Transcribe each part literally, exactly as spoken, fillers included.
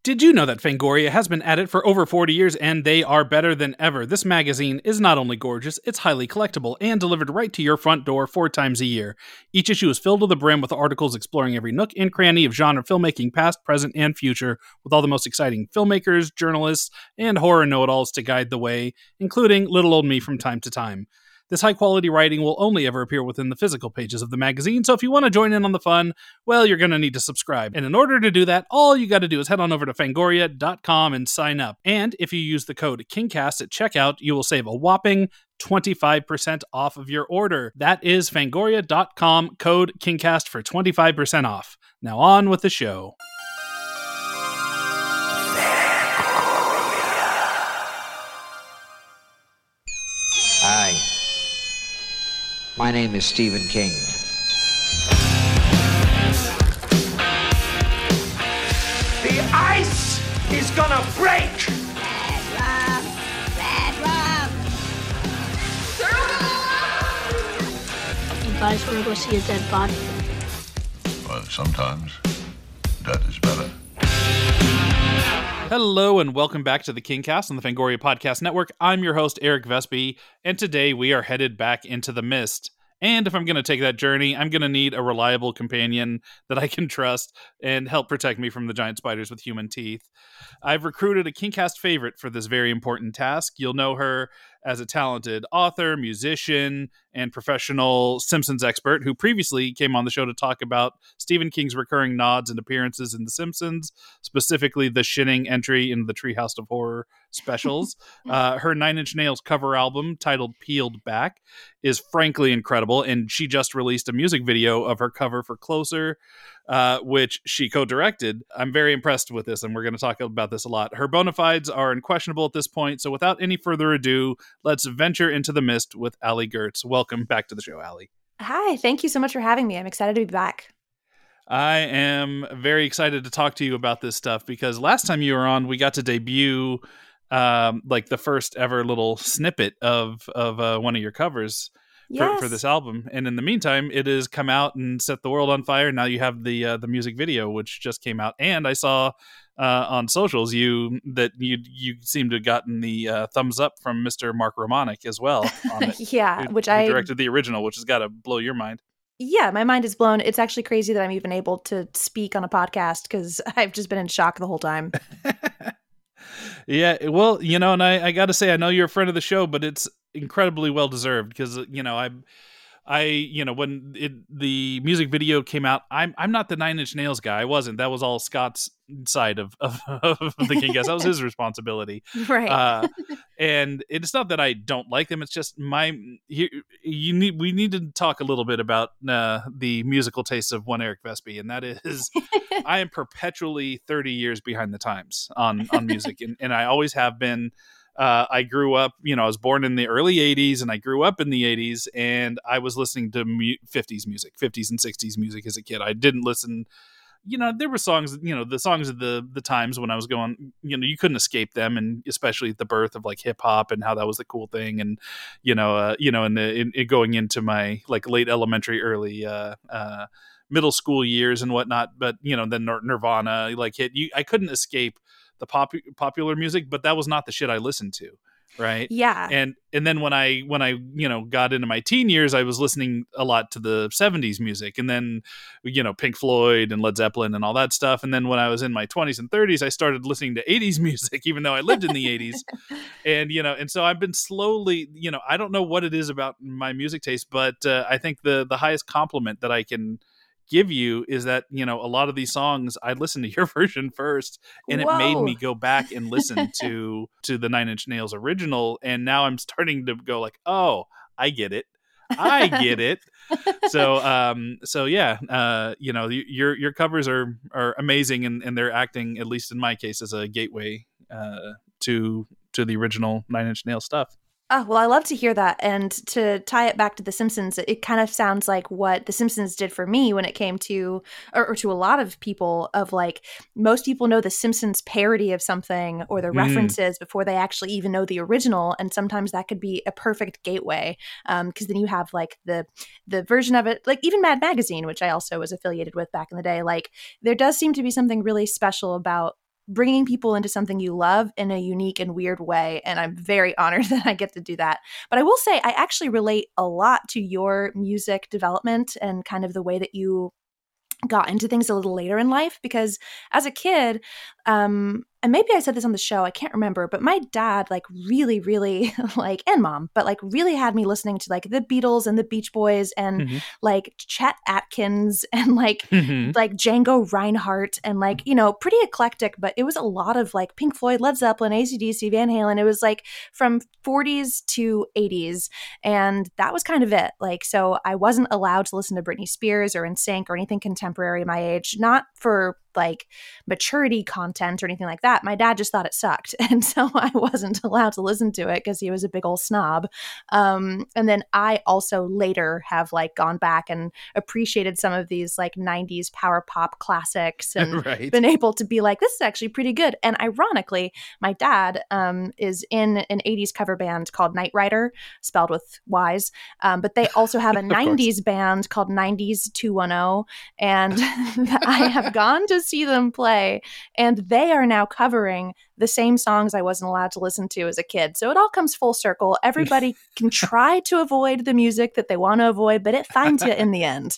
Did you know that Fangoria has been at it for over forty years and they are better than ever? This magazine is not only gorgeous, it's highly collectible and delivered right to your front door four times a year. Each issue is filled to the brim with articles exploring every nook and cranny of genre filmmaking, past, present, and future, with all the most exciting filmmakers, journalists, and horror know-it-alls to guide the way, including little old me from time to time. This high-quality writing will only ever appear within the physical pages of the magazine, so if you want to join in on the fun, well, you're going to need to subscribe. And in order to do that, all you got to do is head on over to fangoria dot com and sign up. And if you use the code KingCast at checkout, you will save a whopping twenty-five percent off of your order. That is fangoria dot com, code KingCast for twenty-five percent off. Now on with the show. Hi. My name is Stephen King. The ice is gonna break! Red rum! Red rum! You guys wanna go see a dead body? Well, sometimes dead is better. Hello and welcome back to the KingCast on the Fangoria Podcast Network. I'm your host, Eric Vespi, and today we are headed back into the mist. And if I'm going to take that journey, I'm going to need a reliable companion that I can trust and help protect me from the giant spiders with human teeth. I've recruited a KingCast favorite for this very important task. You'll know her as a talented author, musician, and professional Simpsons expert who previously came on the show to talk about Stephen King's recurring nods and appearances in The Simpsons, specifically the shinning entry in the Treehouse of Horror specials. uh, her Nine Inch Nails cover album, titled Peeled Back, is frankly incredible, and she just released a music video of her cover for Closer, uh, which she co-directed. I'm very impressed with this, and we're going to talk about this a lot. Her bona fides are unquestionable at this point, so without any further ado, let's venture into the mist with Ali Gertz. Welcome back to the show, Ali. Hi, thank you so much for having me. I'm excited to be back. I am very excited to talk to you about this stuff because last time you were on, we got to debut um, like the first ever little snippet of of uh, one of your covers for, Yes. for this album. And in the meantime, it has come out and set the world on fire. Now you have the uh, the music video, which just came out. And I saw uh, on socials you that you you seem to have gotten the uh, thumbs up from Mister Mark Romanek as well on it. yeah, who, which who I directed the original, which has got to blow your mind. Yeah, my mind is blown. It's actually crazy that I'm even able to speak on a podcast because I've just been in shock the whole time. Yeah, well, you know, and I, I got to say, I know you're a friend of the show, but it's incredibly well deserved because, you know, I, I, you know, when it, the music video came out, I'm I'm not the Nine Inch Nails guy. I wasn't. That was all Scott's side of of, of the KingCast. That was his responsibility, Right. uh, and it's not that I don't like them. It's just my you, you need we need to talk a little bit about uh, the musical tastes of one Eric Vespi, and that is I am perpetually thirty years behind the times on on music, and, and I always have been. Uh, I grew up, you know, I was born in the early eighties and I grew up in the eighties and I was listening to mu- fifties music, fifties and sixties music as a kid. I didn't listen, you know, there were songs, you know, the songs of the, the times when I was going, you know, you couldn't escape them. And especially the birth of like hip hop and how that was the cool thing. And, you know, uh, you know, and the, in, in going into my like late elementary, early, uh, uh, middle school years and whatnot. But, you know, then Nirvana like hit you, I couldn't escape the pop popular music, but that was not the shit I listened to. Right. Yeah. And, and then when I, when I, you know, got into my teen years, I was listening a lot to the seventies music and then, you know, Pink Floyd and Led Zeppelin and all that stuff. And then when I was in my twenties and thirties, I started listening to eighties music, even though I lived in the eighties. And, you know, and so I've been slowly, you know, I don't know what it is about my music taste, but uh, I think the, the highest compliment that I can give you is that, you know, a lot of these songs I listened to your version first and Whoa. it made me go back and listen to to the Nine Inch Nails original, and now I'm starting to go like, oh, I get it I get it. So um so yeah, uh you know, your your covers are are amazing, and, and they're acting, at least in my case, as a gateway uh to to the original Nine Inch Nails stuff. Oh, well, I love to hear that. And to tie it back to The Simpsons, it kind of sounds like what The Simpsons did for me when it came to, or, or to a lot of people, of like, most people know The Simpsons parody of something or the Mm. references before they actually even know the original. And sometimes that could be a perfect gateway. Um, because then you have like the, the version of it, like even Mad Magazine, which I also was affiliated with back in the day. Like there does seem to be something really special about bringing people into something you love in a unique and weird way. And I'm very honored that I get to do that. But I will say, I actually relate a lot to your music development and kind of the way that you got into things a little later in life, because as a kid, um, and maybe I said this on the show, I can't remember, but my dad like really, really like, and mom, but like really had me listening to like the Beatles and the Beach Boys and Mm-hmm. like Chet Atkins and like, Mm-hmm. like Django Reinhardt and like, you know, pretty eclectic, but it was a lot of like Pink Floyd, Led Zeppelin, A C D C, Van Halen. It was like from forties to eighties. And that was kind of it. Like, so I wasn't allowed to listen to Britney Spears or N Sync or anything contemporary my age, not for like maturity content or anything like that. My dad just thought it sucked. And so I wasn't allowed to listen to it because he was a big old snob. Um, and then I also later have like gone back and appreciated some of these like nineties power pop classics and Right. been able to be like, this is actually pretty good. And ironically, my dad um, is in an eighties cover band called Knight Rider, spelled with Y's. Um, but they also have a nineties band called nineties two one zero. And I have gone to see them play, and they are now covering the same songs I wasn't allowed to listen to as a kid. So it all comes full circle. Everybody can try to avoid the music that they want to avoid, but it finds you in the end.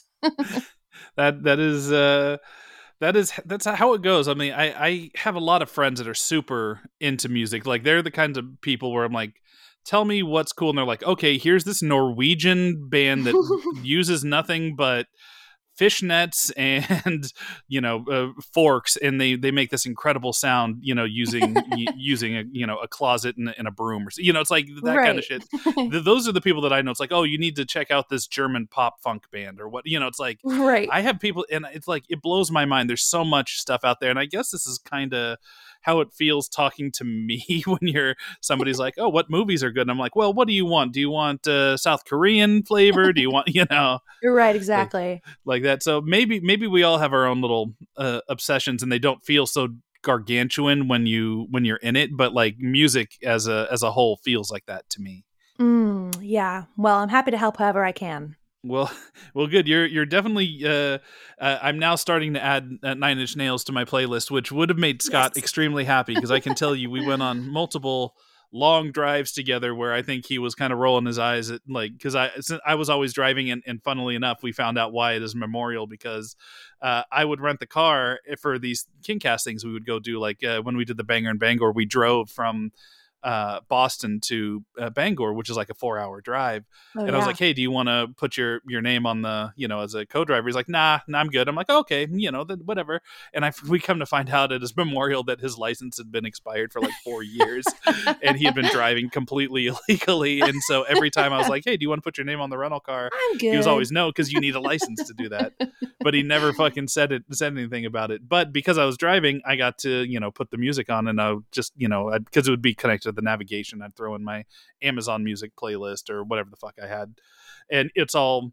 that that is uh that is that's how it goes. I mean, I I have a lot of friends that are super into music. Like, they're the kinds of people where I'm like, tell me what's cool, and they're like, okay, here's this Norwegian band that uses nothing but fishnets and you know uh, forks, and they they make this incredible sound, you know using y- using a you know a closet and, and a broom, or you know it's like that Right. kind of shit. Th- those are the people that I know. It's like, oh, you need to check out this German pop funk band or what, you know it's like Right. I have people, and it's like, it blows my mind. There's so much stuff out there, and I guess this is kind of how it feels talking to me when you're somebody's like, oh, what movies are good? And I'm like, well, what do you want? Do you want uh, South Korean flavor? Do you want, you know, You're right. Exactly. like that? So maybe maybe we all have our own little uh, obsessions, and they don't feel so gargantuan when you when you're in it. But like, music as a as a whole feels like that to me. Mm, yeah. Well, I'm happy to help however I can. Well, well, good. You're you're definitely. Uh, uh, I'm now starting to add uh, Nine Inch Nails to my playlist, which would have made Scott Yes. extremely happy, because I can tell you we went on multiple long drives together where I think he was kind of rolling his eyes at, like, because I since I was always driving, and, and funnily enough, we found out why it is Memorial, because uh, I would rent the car for these KingCast things. We would go do, like, uh, when we did the Bangor and Bangor, we drove from uh, Boston to uh, Bangor, which is like a four hour drive. Oh, And I was yeah. like, hey, do you want to put your, your name on the, you know, as a co-driver? He's like, nah, nah, I'm good. I'm like, okay, you know, then whatever. And I, we come to find out at his Memorial that his license had been expired for like four years and he had been driving completely illegally. And so every time I was like, hey, do you want to put your name on the rental car? I'm good. He was always, no, because you need a license to do that. But he never fucking said it, said anything about it. But because I was driving, I got to, you know, put the music on, and I would just, you know, because it would be connected to the navigation, I'd throw in my Amazon Music playlist or whatever the fuck I had. And it's all,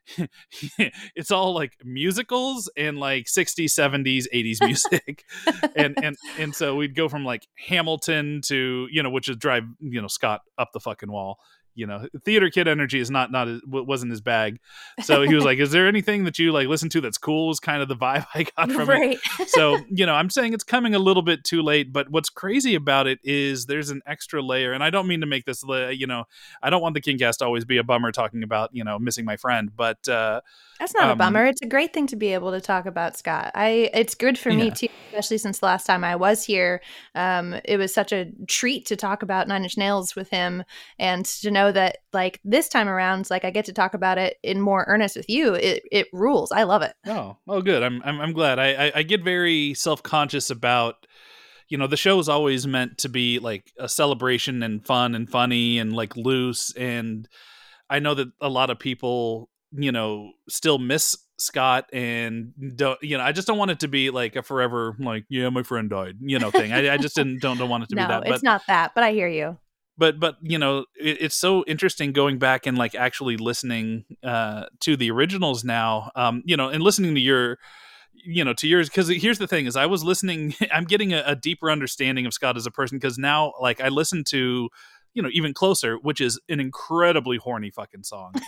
it's all like musicals and like sixties, seventies, eighties music. and, and, and so we'd go from like Hamilton to, you know, which is drive, you know, Scott up the fucking wall. You know, theater kid energy is not, not, wasn't his bag. So he was like, is there anything that you like listen to that's cool? Was kind of the vibe I got from Right. it. So, you know, I'm saying it's coming a little bit too late, but what's crazy about it is there's an extra layer. And I don't mean to make this, you know, I don't want the KingCast to always be a bummer talking about, you know, missing my friend, but, uh, That's not um, a bummer. It's a great thing to be able to talk about, Scott. I it's good for me Yeah. too, especially since the last time I was here. Um, it was such a treat to talk about Nine Inch Nails with him, and to know that like this time around, like I get to talk about it in more earnest with you. It it rules. I love it. Oh, oh, good. I'm, I'm, I'm glad. I, I, I get very self-conscious about, you know, the show is always meant to be like a celebration and fun and funny and like loose. And I know that a lot of people, you know, still miss Scott and don't, you know, I just don't want it to be like a forever, like, yeah, my friend died, you know, thing. I, I just didn't, don't, don't want it to No, be that. it's But not that, but I hear you. but but you know it, it's so interesting going back and like actually listening uh to the originals now, um you know and listening to your you know to yours, because here's the thing is I was listening I'm getting a, a deeper understanding of Scott as a person, because now like I listen to, you know, Even Closer, which is an incredibly horny fucking song.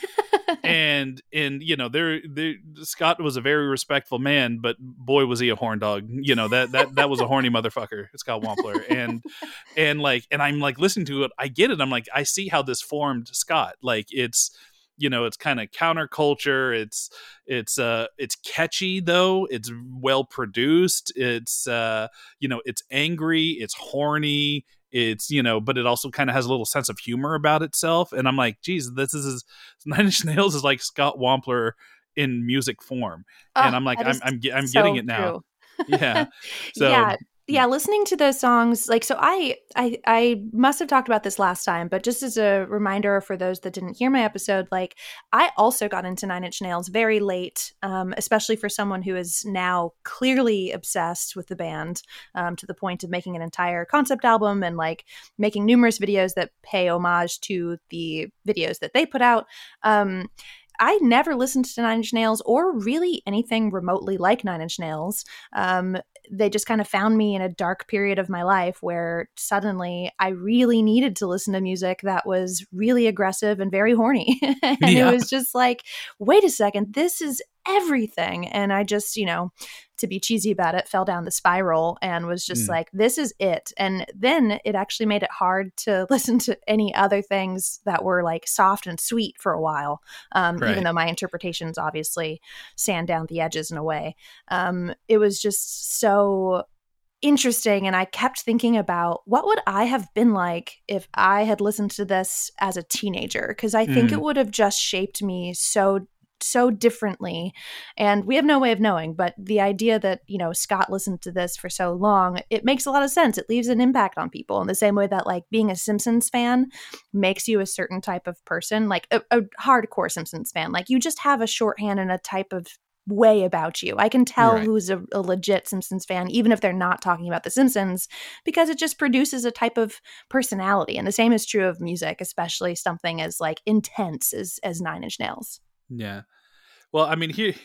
and and you know, there there Scott was a very respectful man, but boy was he a horn dog. You know, that that that was a horny motherfucker, Scott Wampler. And and like and I'm like listening to it, I get it. I'm like, I see how this formed Scott. Like it's, you know, it's kind of counterculture. It's it's uh it's catchy though. It's well produced. It's uh you know, it's angry. It's horny. It's, you know, but it also kind of has a little sense of humor about itself. And I'm like, geez, this is Nine Inch Nails is like Scott Wampler in music form. Oh, and I'm like, I'm I'm, I'm so getting it now. true. Yeah. So. Yeah. Yeah, listening to those songs, like, so I, I, I must have talked about this last time, but just as a reminder for those that didn't hear my episode, like, I also got into Nine Inch Nails very late, um, especially for someone who is now clearly obsessed with the band, um, to the point of making an entire concept album and like making numerous videos that pay homage to the videos that they put out. Um, I never listened to Nine Inch Nails or really anything remotely like Nine Inch Nails. Um, they just kind of found me in a dark period of my life where suddenly I really needed to listen to music that was really aggressive and very horny. And Yeah. it was just like, wait a second, this is everything. And I just, you know, to be cheesy about it, fell down the spiral and was just Mm. like, this is it. And then it actually made it hard to listen to any other things that were like soft and sweet for a while, um, Right. even though my interpretations obviously sand down the edges in a way. Um, it was just so interesting. And I kept thinking about what would I have been like if I had listened to this as a teenager? Because I think Mm. it would have just shaped me so so differently. And we have no way of knowing, but the idea that, you know, Scott listened to this for so long, it makes a lot of sense. It leaves an impact on people in the same way that like being a Simpsons fan makes you a certain type of person, like a, a hardcore Simpsons fan. Like you just have a shorthand and a type of way about you. I can tell Right. who's a, a legit Simpsons fan, even if they're not talking about The Simpsons, because it just produces a type of personality. And the same is true of music, especially something as like intense as, as Nine Inch Nails. Yeah. Well, I mean, here,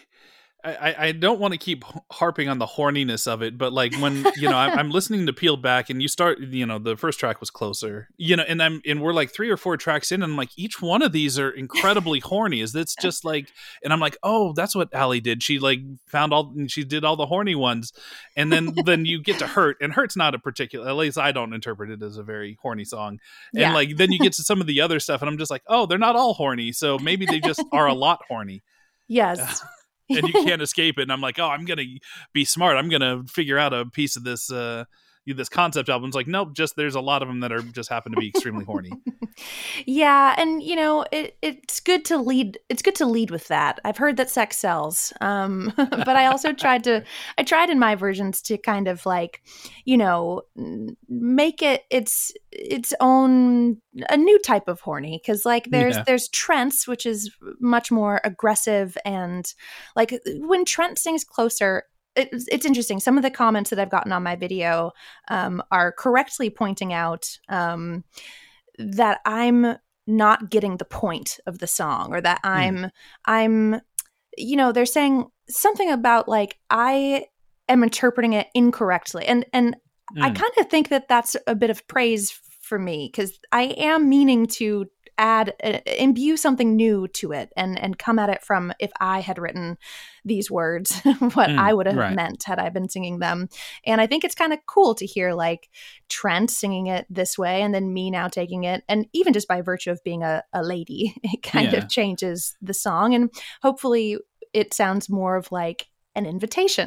I, I don't want to keep harping on the horniness of it, but like when, you know, I'm, I'm listening to Peel Back and you start, you know, the first track was Closer, you know, and I'm, and we're like three or four tracks in and I'm like, each one of these are incredibly horny. Is that's just like, and I'm like, oh, that's what Allie did. She like found all, she did all the horny ones. And then, then you get to Hurt, and Hurt's not a particular, at least I don't interpret it as a very horny song. And Yeah. like, then you get to some of the other stuff and I'm just like, oh, they're not all horny. So maybe they just are a lot horny. Yes. And you can't escape it. And I'm like, oh, I'm gonna be smart. I'm gonna figure out a piece of this uh this concept album. It's like, nope, just there's a lot of them that are just happen to be extremely horny. Yeah, and you know, it it's good to lead it's good to lead with that. I've heard that sex sells. Um but I also tried to I tried in my versions to kind of like, you know, n- make it its its own a new type of horny, cuz like there's Yeah. there's Trent's, which is much more aggressive, and like when Trent sings Closer, it's, it's interesting. Some of the comments that I've gotten on my video um, are correctly pointing out um, that I'm not getting the point of the song, or that I'm, I'm, you know, they're saying something about like I am interpreting it incorrectly, and and I Mm. kind of think that that's a bit of praise for me, because I am meaning to add uh, imbue something new to it and and come at it from, if I had written these words, what Mm, I would have right. meant had I been singing them. And I think it's kind of cool to hear like Trent singing it this way and then me now taking it, and even just by virtue of being a, a lady, it kind Yeah. of changes the song, and hopefully it sounds more of like an invitation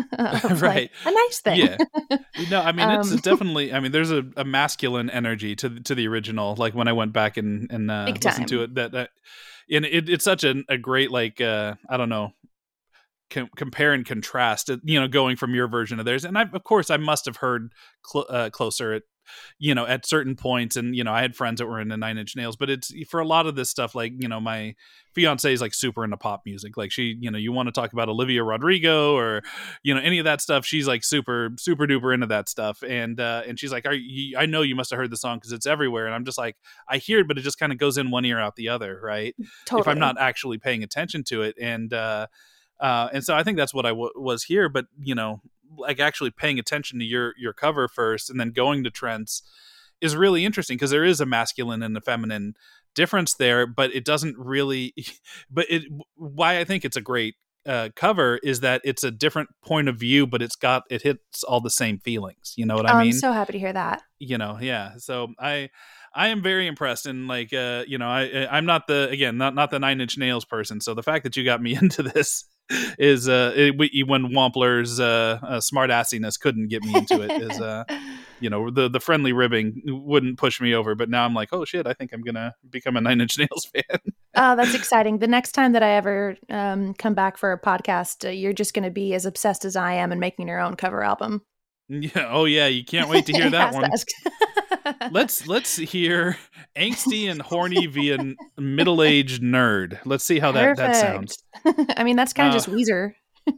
of Right. like a nice thing. Yeah. No, I mean, it's Um, definitely, I mean, there's a, a masculine energy to, to the original. Like when I went back and, and uh, Big listened to time. it, that, that, and it, it's such a, a great, like, uh, I don't know, com- compare and contrast, uh, you know, going from your version of theirs. And I, of course, I must have heard cl- uh, Closer at, you know, at certain points. And, you know, I had friends that were into Nine Inch Nails, but it's for a lot of this stuff, like, you know, my fiance is like super into pop music. Like she, you know, you want to talk about Olivia Rodrigo or, you know, any of that stuff. She's like super, super duper into that stuff. And, uh, and she's like, Are you, I know you must've heard the song cause it's everywhere. And I'm just like, I hear it, but it just kind of goes in one ear out the other. Right. Totally. If I'm not actually paying attention to it. And, uh, uh, and so I think that's what I w- was here, but you know, like actually paying attention to your, your cover first and then going to Trent's is really interesting because there is a masculine and a feminine difference there, but it doesn't really. But it why I think it's a great uh, cover is that it's a different point of view, but it's got it hits all the same feelings. You know what Oh, I mean? I'm so happy to hear that. You know, yeah. So I. I am very impressed, and like, uh, you know, I, I'm not the again, not not the Nine Inch Nails person. So the fact that you got me into this is, uh, it, when Wampler's uh, uh, smart assiness couldn't get me into it, is, uh, you know, the the friendly ribbing wouldn't push me over. But now I'm like, oh shit, I think I'm gonna become a Nine Inch Nails fan. Oh, that's exciting. The next time that I ever um, come back for a podcast, uh, you're just going to be as obsessed as I am and making your own cover album. Yeah. Oh yeah. You can't wait to hear that one. Ask. let's let's hear angsty and horny via middle-aged nerd. Let's see how that, that sounds. I mean, that's kind of Uh, just Weezer.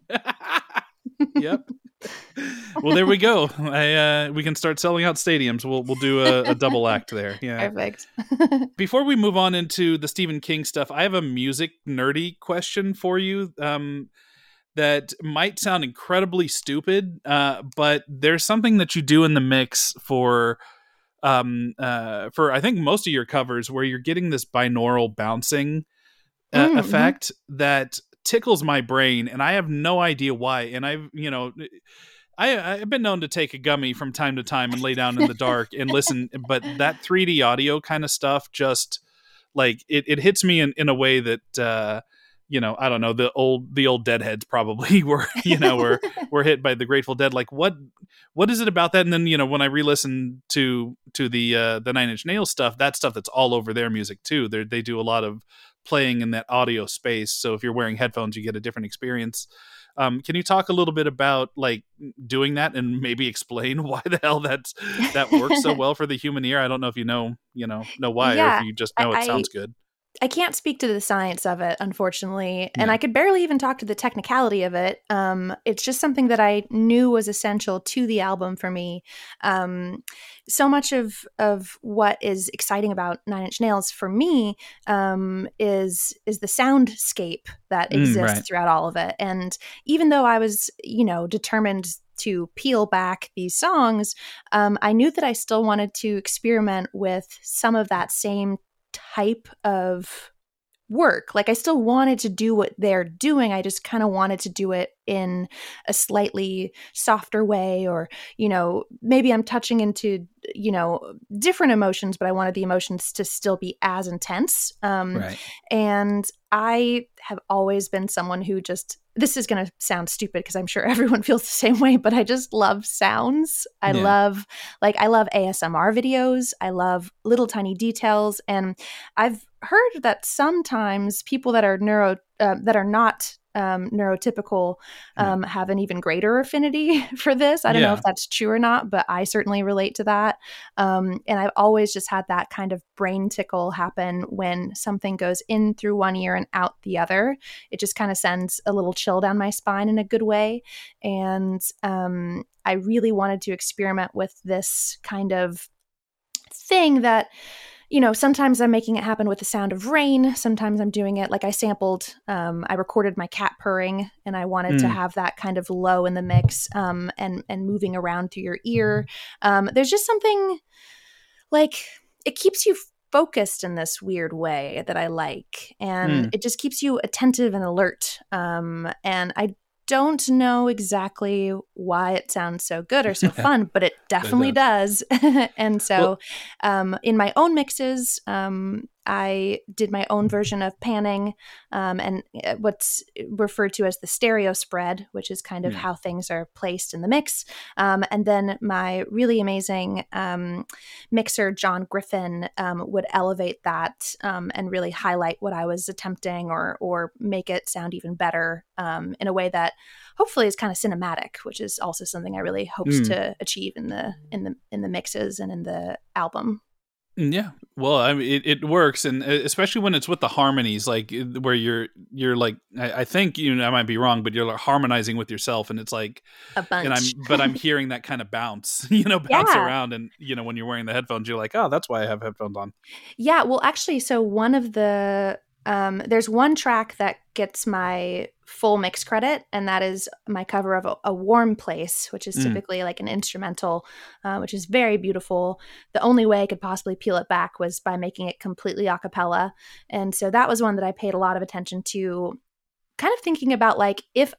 Yep. Well, there we go. I uh, we can start selling out stadiums. We'll we'll do a, a double act there. Yeah. Perfect. Before we move on into the Stephen King stuff, I have a music nerdy question for you. Um, that might sound incredibly stupid, uh, but there's something that you do in the mix for, um, uh, for I think most of your covers where you're getting this binaural bouncing uh, Mm-hmm. effect that tickles my brain, and I have no idea why. And I've, you know, I, I've been known to take a gummy from time to time and lay down in the dark and listen, but that three D audio kind of stuff just like it, it hits me in, in a way that, uh, you know, I don't know, the old the old Deadheads probably were, you know, were were hit by the Grateful Dead. Like, what what is it about that? And then, you know, when I re-listen to to the uh, the Nine Inch Nails stuff, that stuff that's all over their music too. They they do a lot of playing in that audio space. So if you're wearing headphones, you get a different experience. Um, can you talk a little bit about like doing that and maybe explain why the hell that's that works so well for the human ear? I don't know if you know, you know, know why, Yeah, or if you just know I- it sounds good. I can't speak to the science of it, unfortunately, and Yeah. I could barely even talk to the technicality of it. Um, it's just something that I knew was essential to the album for me. Um, so much of of what is exciting about Nine Inch Nails for me um, is is the soundscape that Mm, exists right. throughout all of it. And even though I was, you know, determined to peel back these songs, um, I knew that I still wanted to experiment with some of that same type of work. Like I still wanted to do what they're doing. I just kind of wanted to do it in a slightly softer way, or, you know, maybe I'm touching into, you know, different emotions, but I wanted the emotions to still be as intense. Um, Right. And I have always been someone who just, this is going to sound stupid because I'm sure everyone feels the same way, but I just love sounds. I Yeah. love, like, I love A S M R videos. I love little tiny details. And I've heard that sometimes people that are neuro, uh, that are not um, neurotypical um, have an even greater affinity for this. I don't know Yeah. if that's true or not, but I certainly relate to that. Um, and I've always just had that kind of brain tickle happen when something goes in through one ear and out the other. It just kind of sends a little chill down my spine in a good way. And um, I really wanted to experiment with this kind of thing that, you know, sometimes I'm making it happen with the sound of rain. Sometimes I'm doing it like I sampled, um, I recorded my cat purring, and I wanted to Mm. have that kind of low in the mix, um, and, and moving around through your ear. Um, there's just something like, it keeps you focused in this weird way that I like. And Mm. it just keeps you attentive and alert. Um, and I don't know exactly why it sounds so good or so fun, but it definitely does. And so um, in my own mixes, um, I did my own version of panning, um, and uh, what's referred to as the stereo spread, which is kind of Yeah. how things are placed in the mix. Um, and then my really amazing um, mixer, John Griffin, um, would elevate that um, and really highlight what I was attempting, or or make it sound even better um, in a way that hopefully is kind of cinematic, which is also something I really hopes Mm. to achieve in the in the in the mixes and in the album. Yeah, well, I mean, it, it works, and especially when it's with the harmonies, like where you're you're like, I, I think you know, I might be wrong, but you're like harmonizing with yourself, and it's like, A bunch. and I'm, but I'm hearing that kind of bounce, you know, bounce Yeah. around, and you know, when you're wearing the headphones, you're like, oh, that's why I have headphones on. Yeah, well, actually, so one of the Um, there's one track that gets my full mix credit, and that is my cover of a, a Warm Place, which is Mm. typically like an instrumental, uh, which is very beautiful. The only way I could possibly peel it back was by making it completely a cappella. And so that was one that I paid a lot of attention to, kind of thinking about like, if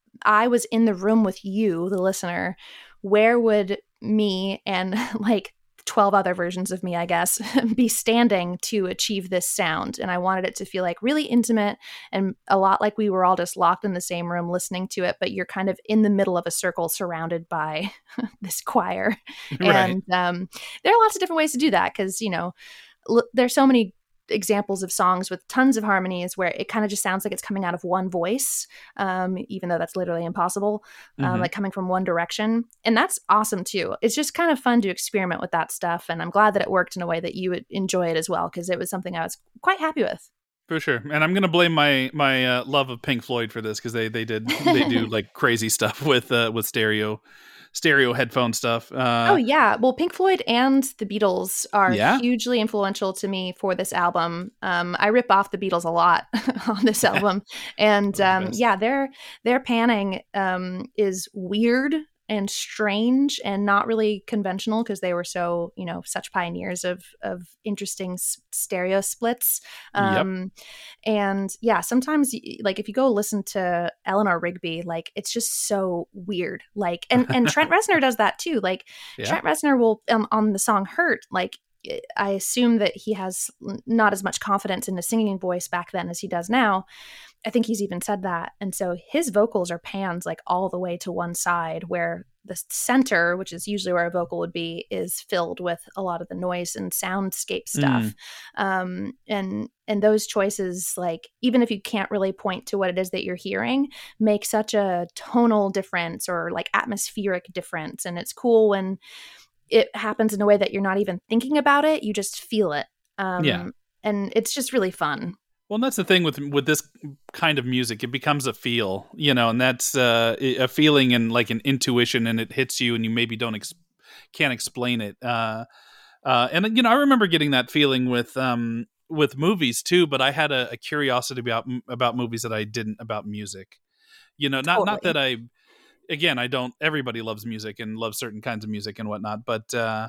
I was in the room with you, the listener, where would me and like twelve other versions of me, I guess, be standing to achieve this sound? And I wanted it to feel like really intimate and a lot like we were all just locked in the same room listening to it, but you're kind of in the middle of a circle surrounded by this choir. Right. And um, there are lots of different ways to do that because, you know, l- there's so many examples of songs with tons of harmonies where it kind of just sounds like it's coming out of one voice, um, even though that's literally impossible, um, Mhm. like coming from one direction. And that's awesome too. It's just kind of fun to experiment with that stuff. And I'm glad that it worked in a way that you would enjoy it as well, because it was something I was quite happy with. For sure. And I'm going to blame my my uh, love of Pink Floyd for this because they they did they do like crazy stuff with uh, with stereo stereo headphone stuff. Uh, Oh yeah. Well, Pink Floyd and the Beatles are Yeah? hugely influential to me for this album. Um, I rip off the Beatles a lot on this album. And They're the um, best. yeah, their their panning um, is weird and strange and not really conventional because they were so, you know, such pioneers of of interesting s- stereo splits. Um, And yeah, sometimes y- like if you go listen to Eleanor Rigby, like it's just so weird. Like and and Trent Reznor does that too. Like Yeah. Trent Reznor will um, on the song Hurt, like I assume that he has not as much confidence in the singing voice back then as he does now. I think he's even said that. And so his vocals are pans like all the way to one side where the center, which is usually where a vocal would be, is filled with a lot of the noise and soundscape stuff. Mm. Um, and and those choices, like even if you can't really point to what it is that you're hearing, make such a tonal difference or like atmospheric difference. And it's cool when it happens in a way that you're not even thinking about it. You just feel it. Um, Yeah. And it's just really fun. Well, and that's the thing with with this kind of music; it becomes a feel, you know, and that's uh, a feeling and like an intuition, and it hits you, and you maybe don't ex- can't explain it. Uh, uh, and you know, I remember getting that feeling with um, with movies too, but I had a, a curiosity about about movies that I didn't about music. You know, not not Totally. that I, again, I don't. Everybody loves music and loves certain kinds of music and whatnot, but. Uh,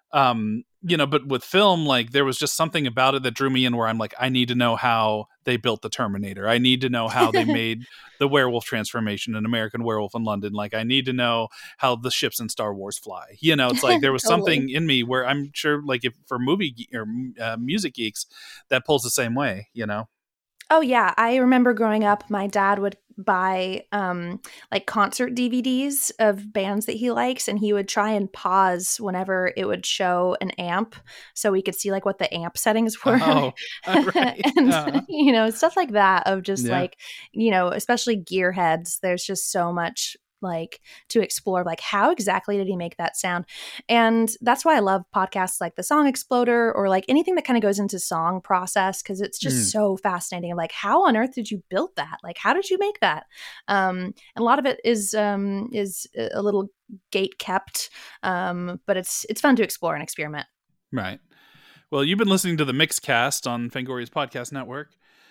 um you know but with film, like there was just something about it that drew me in where I'm like, I need to know how they built the Terminator. I need to know how they made the werewolf transformation in American Werewolf in London. Like I need to know how the ships in Star Wars fly. You know, it's like there was Totally. something in me where I'm sure like if for movie ge- or uh, music geeks that pulls the same way, you know. Oh yeah, I remember growing up, my dad would buy um like concert D V Ds of bands that he likes, and he would try and pause whenever it would show an amp so we could see like what the amp settings were. Oh, right. And Uh, you know, stuff like that of just Yeah. like, you know, especially gearheads, there's just so much like to explore, like how exactly did he make that sound? And that's why I love podcasts like the Song Exploder or like anything that kind of goes into song process, because it's just Mm. so fascinating. Like how on earth did you build that? Like how did you make that? Um, and a lot of it is um, is a little gate kept, um, but it's it's fun to explore and experiment. Right. Well, you've been listening to the Mixcast on Fangoria's podcast network.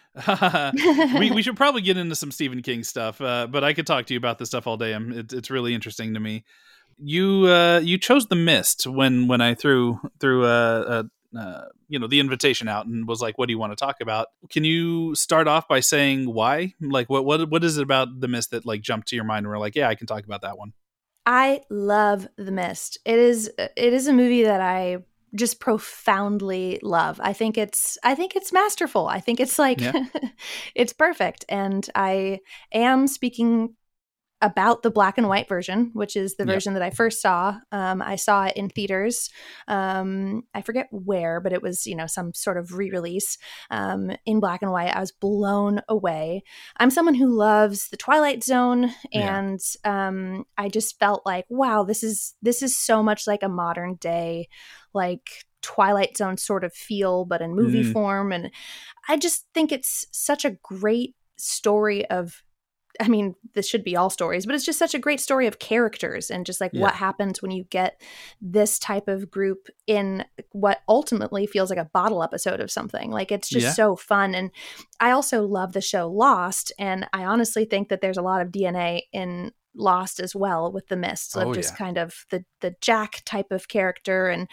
we we should probably get into some Stephen King stuff, uh, but I could talk to you about this stuff all day. I'm, it, it's really interesting to me. You uh, you chose The Mist when when I threw threw uh, uh, uh, you know the invitation out and was like, "What do you want to talk about?" Can you start off by saying why? Like, what what what is it about The Mist that like jumped to your mind and we're like, "Yeah, I can talk about that one." I love The Mist. It is it is a movie that I just profoundly love. I think it's I think it's masterful. I think it's like Yeah. it's perfect. And I am speaking about the black and white version, which is the Yep. version that I first saw. Um, I saw it in theaters. Um, I forget where, but it was, you know, some sort of re-release um, in black and white. I was blown away. I'm someone who loves the Twilight Zone, Yeah. and um, I just felt like, wow, this is this is so much like a modern day, like Twilight Zone sort of feel, but in movie Mm. form. And I just think it's such a great story of I mean, this should be all stories, but it's just such a great story of characters and just like Yeah. what happens when you get this type of group in what ultimately feels like a bottle episode of something. Like it's just Yeah. so fun. And I also love the show Lost. And I honestly think that there's a lot of D N A in Lost as well with the Mist of Oh, just yeah. kind of the the Jack type of character. And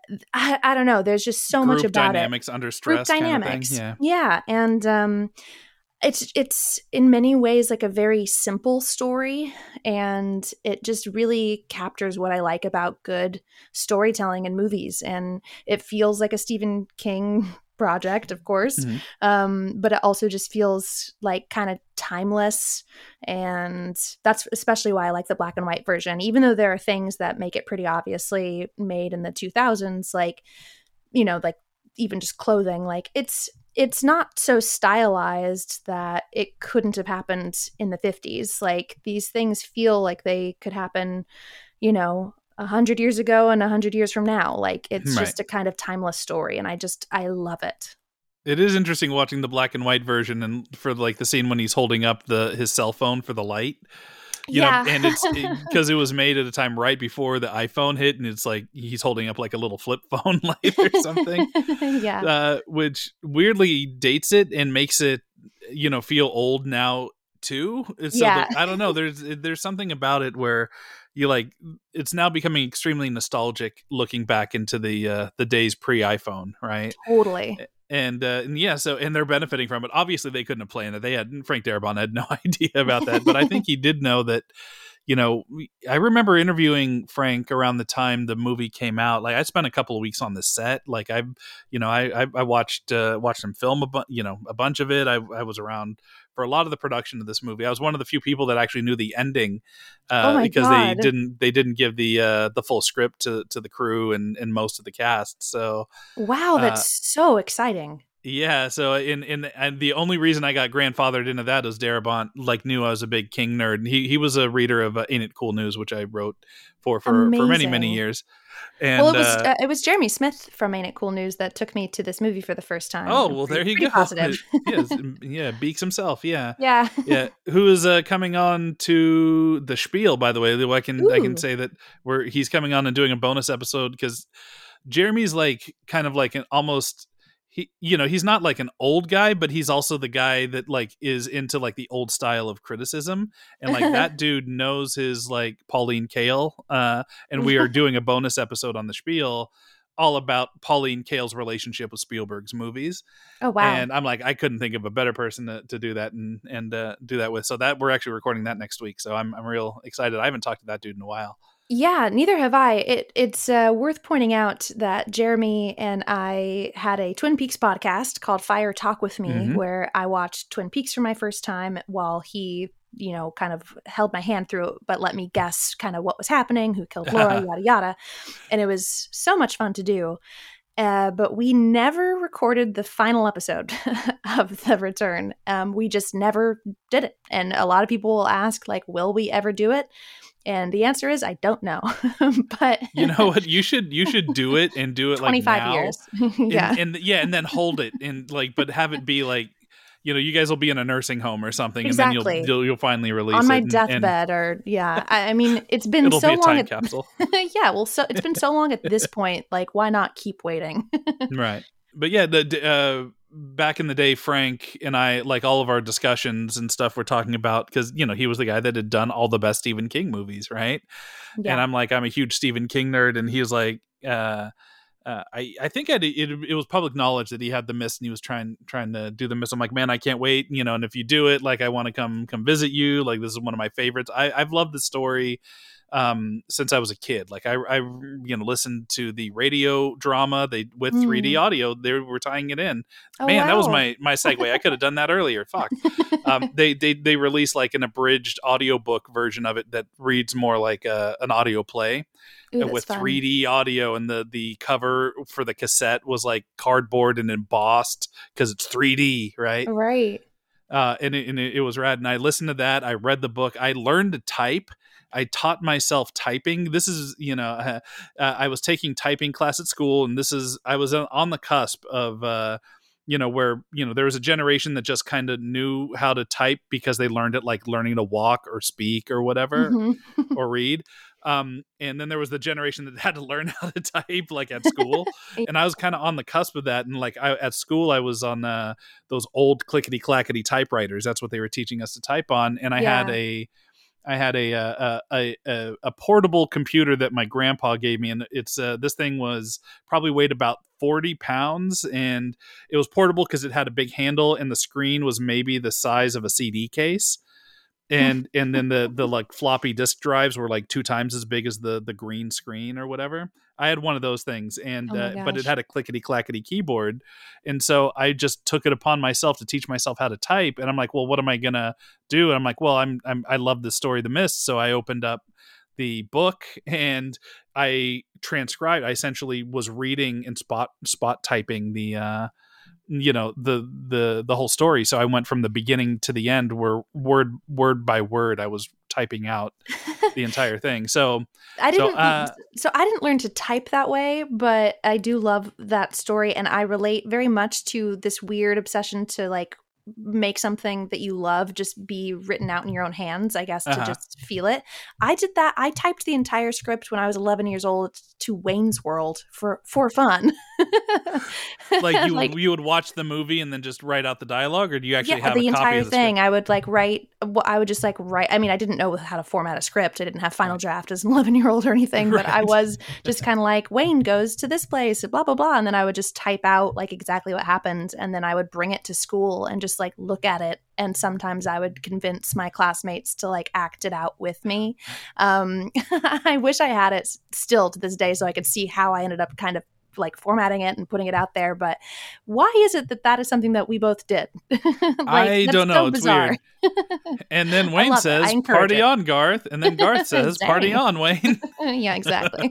I, I don't know, there's just so Group much about dynamics it. under Group stress kind of dynamics. thing. Yeah. Yeah. And um it's it's in many ways like a very simple story, and it just really captures what I like about good storytelling in movies. And it feels like a Stephen King project, of course, Mhm. um, but it also just feels like kind of timeless. And that's especially why I like the black and white version, even though there are things that make it pretty obviously made in the two thousands, like, you know, like even just clothing. Like it's it's not so stylized that it couldn't have happened in the fifties. Like these things feel like they could happen, you know, a hundred years ago and a hundred years from now. Like it's Right. just a kind of timeless story, and I just I love it. It is interesting watching the black and white version, and for like the scene when he's holding up the his cell phone for the light. You Yeah. know, and it's because it, it was made at a time right before the iPhone hit, and it's like he's holding up like a little flip phone light or something, Yeah. uh, which weirdly dates it and makes it, you know, feel old now too. And so Yeah. the, I don't know. There's there's something about it where you like it's now becoming extremely nostalgic looking back into the uh, the days pre iPhone, right? Totally. And, uh, and yeah, so and they're benefiting from it. Obviously, they couldn't have planned it. They had Frank Darabont had no idea about that, but I think he did know that. You know, we, I remember interviewing Frank around the time the movie came out. Like, I spent a couple of weeks on the set. Like, I, you know, I I, I watched uh, watched him film a bu- you know a bunch of it. I I was around for a lot of the production of this movie. I was one of the few people that actually knew the ending uh, Oh my because God. they didn't they didn't give the uh, the full script to to the crew and and most of the cast. So. Wow, that's so exciting. Yeah, so in in and the only reason I got grandfathered into that is Darabont like knew I was a big King nerd. And he he was a reader of uh, Ain't It Cool News, which I wrote for for, for many many Amazing. years. And Well, it was uh, uh, it was Jeremy Smith from Ain't It Cool News that took me to this movie for the first time. oh I'm well, pretty- there you pretty go. Positive. yes, yeah, Beaks himself. Yeah, Yeah. yeah. Who is uh, coming on to the Spiel? By the way, I can I can Ooh. say that where he's coming on and doing a bonus episode because Jeremy's like kind of like an almost. He, you know, he's not like an old guy, but he's also the guy that like is into like the old style of criticism, and like that dude knows his like Pauline Kael. Uh, and we are doing a bonus episode on the Spiel, all about Pauline Kael's relationship with Spielberg's movies. Oh wow. And I'm like, I couldn't think of a better person to, to do that and and uh, do that with. So that we're actually recording that next week. So I'm I'm real excited. I haven't talked to that dude in a while. Yeah, neither have I. It, it's uh, worth pointing out that Jeremy and I had a Twin Peaks podcast called Fire Talk With Me, Mhm. where I watched Twin Peaks for my first time while he, you know, kind of held my hand through it, but let me guess kind of what was happening, who killed Laura, yada, yada. And it was so much fun to do. Uh, but we never recorded the final episode of The Return. Um, we just never did it. And a lot of people will ask, like, will we ever do it? And the answer is, I don't know. But You know what? You should you should do it and do it like twenty-five now. years. And, Yeah. and yeah, and then hold it and like, but have it be like, you know, you guys will be in a nursing home or something, Exactly. and then you'll you'll, you'll finally release On it my and- and deathbed, or yeah. I, I mean, it's been It'll so be a long. time At, capsule, yeah. Well, so it's been so long at this point. Like, why not keep waiting? right? But yeah, the uh, back in the day, Frank and I, like all of our discussions and stuff, we're talking about because you know he was the guy that had done all the best Stephen King movies, right? Yeah. And I'm like, I'm a huge Stephen King nerd, and he was like, uh, uh, I I think I'd, it it was public knowledge that he had The Mist, and he was trying trying to do The Mist. I'm like, man, I can't wait, you know. And if you do it, like, I want to come come visit you. Like, this is one of my favorites. I I've loved the story um since I was a kid. Like I I you know listened to the radio drama they with Mm. three D audio. They were tying it in. Oh, Man, that was wow. my my segue. I could have done that earlier. Fuck. Um, they they they released like an abridged audiobook version of it that reads more like a, an audio play Ooh, uh, that's with fun. three D audio, and the the cover for the cassette was like cardboard and embossed because it's three D, right? Right. Uh, and it, and it, it was rad. And I listened to that. I read the book. I learned to type. I taught myself typing. This is, you know, uh, uh, I was taking typing class at school, and this is, I was on the cusp of, uh, you know, where, you know, there was a generation that just kind of knew how to type because they learned it like learning to walk or speak or whatever, Mm-hmm. or read. Um, and then there was the generation that had to learn how to type like at school. And I was kind of on the cusp of that. And like I, at school, I was on uh, those old clickety clackety typewriters. That's what they were teaching us to type on. And I Yeah. had a, I had a, a, a, a, a portable computer that my grandpa gave me. And it's, uh, this thing was probably weighed about forty pounds, and it was portable because it had a big handle and the screen was maybe the size of a C D case. And and then the the like floppy disk drives were like two times as big as the the green screen or whatever. I had one of those things, and Oh my uh, but it gosh. had a clickety clackety keyboard, and so I just took it upon myself to teach myself how to type. And I'm like, well, what am I gonna do? And I'm like, well, I'm, I'm I love the story, The Mist. So I opened up the book and I transcribed. I essentially was reading and spot spot typing the. Uh, you know the the the whole story. So I went from the beginning to the end, where word word by word I was typing out the entire thing. So I didn't. so, uh, so I didn't learn to type that way, but I do love that story, and I relate very much to this weird obsession to like make something that you love just be written out in your own hands, I guess, to Uh-huh. just feel it. I did that. I typed the entire script when I was eleven years old to Wayne's World for for fun. like you you would watch the movie and then just write out the dialogue, or do you actually yeah, have the a copy entire of the thing. script? I would like write. well, I would just like write. I mean, I didn't know how to format a script. I didn't have Final Draft as an eleven year old or anything, but I Right. was just kind of like, Wayne goes to this place, blah blah blah, and then I would just type out like exactly what happened, and then I would bring it to school and just like look at it. And sometimes I would convince my classmates to like act it out with me. Um, I wish I had it still to this day so I could see how I ended up kind of like formatting it and putting it out there. But why is it that that is something that we both did? Like, I that's don't know. so It's bizarre. weird. And then I Wayne love it. I says, encourage "Party it." on, Garth," and then Garth says, "Party Dang. on, Wayne." Yeah, exactly.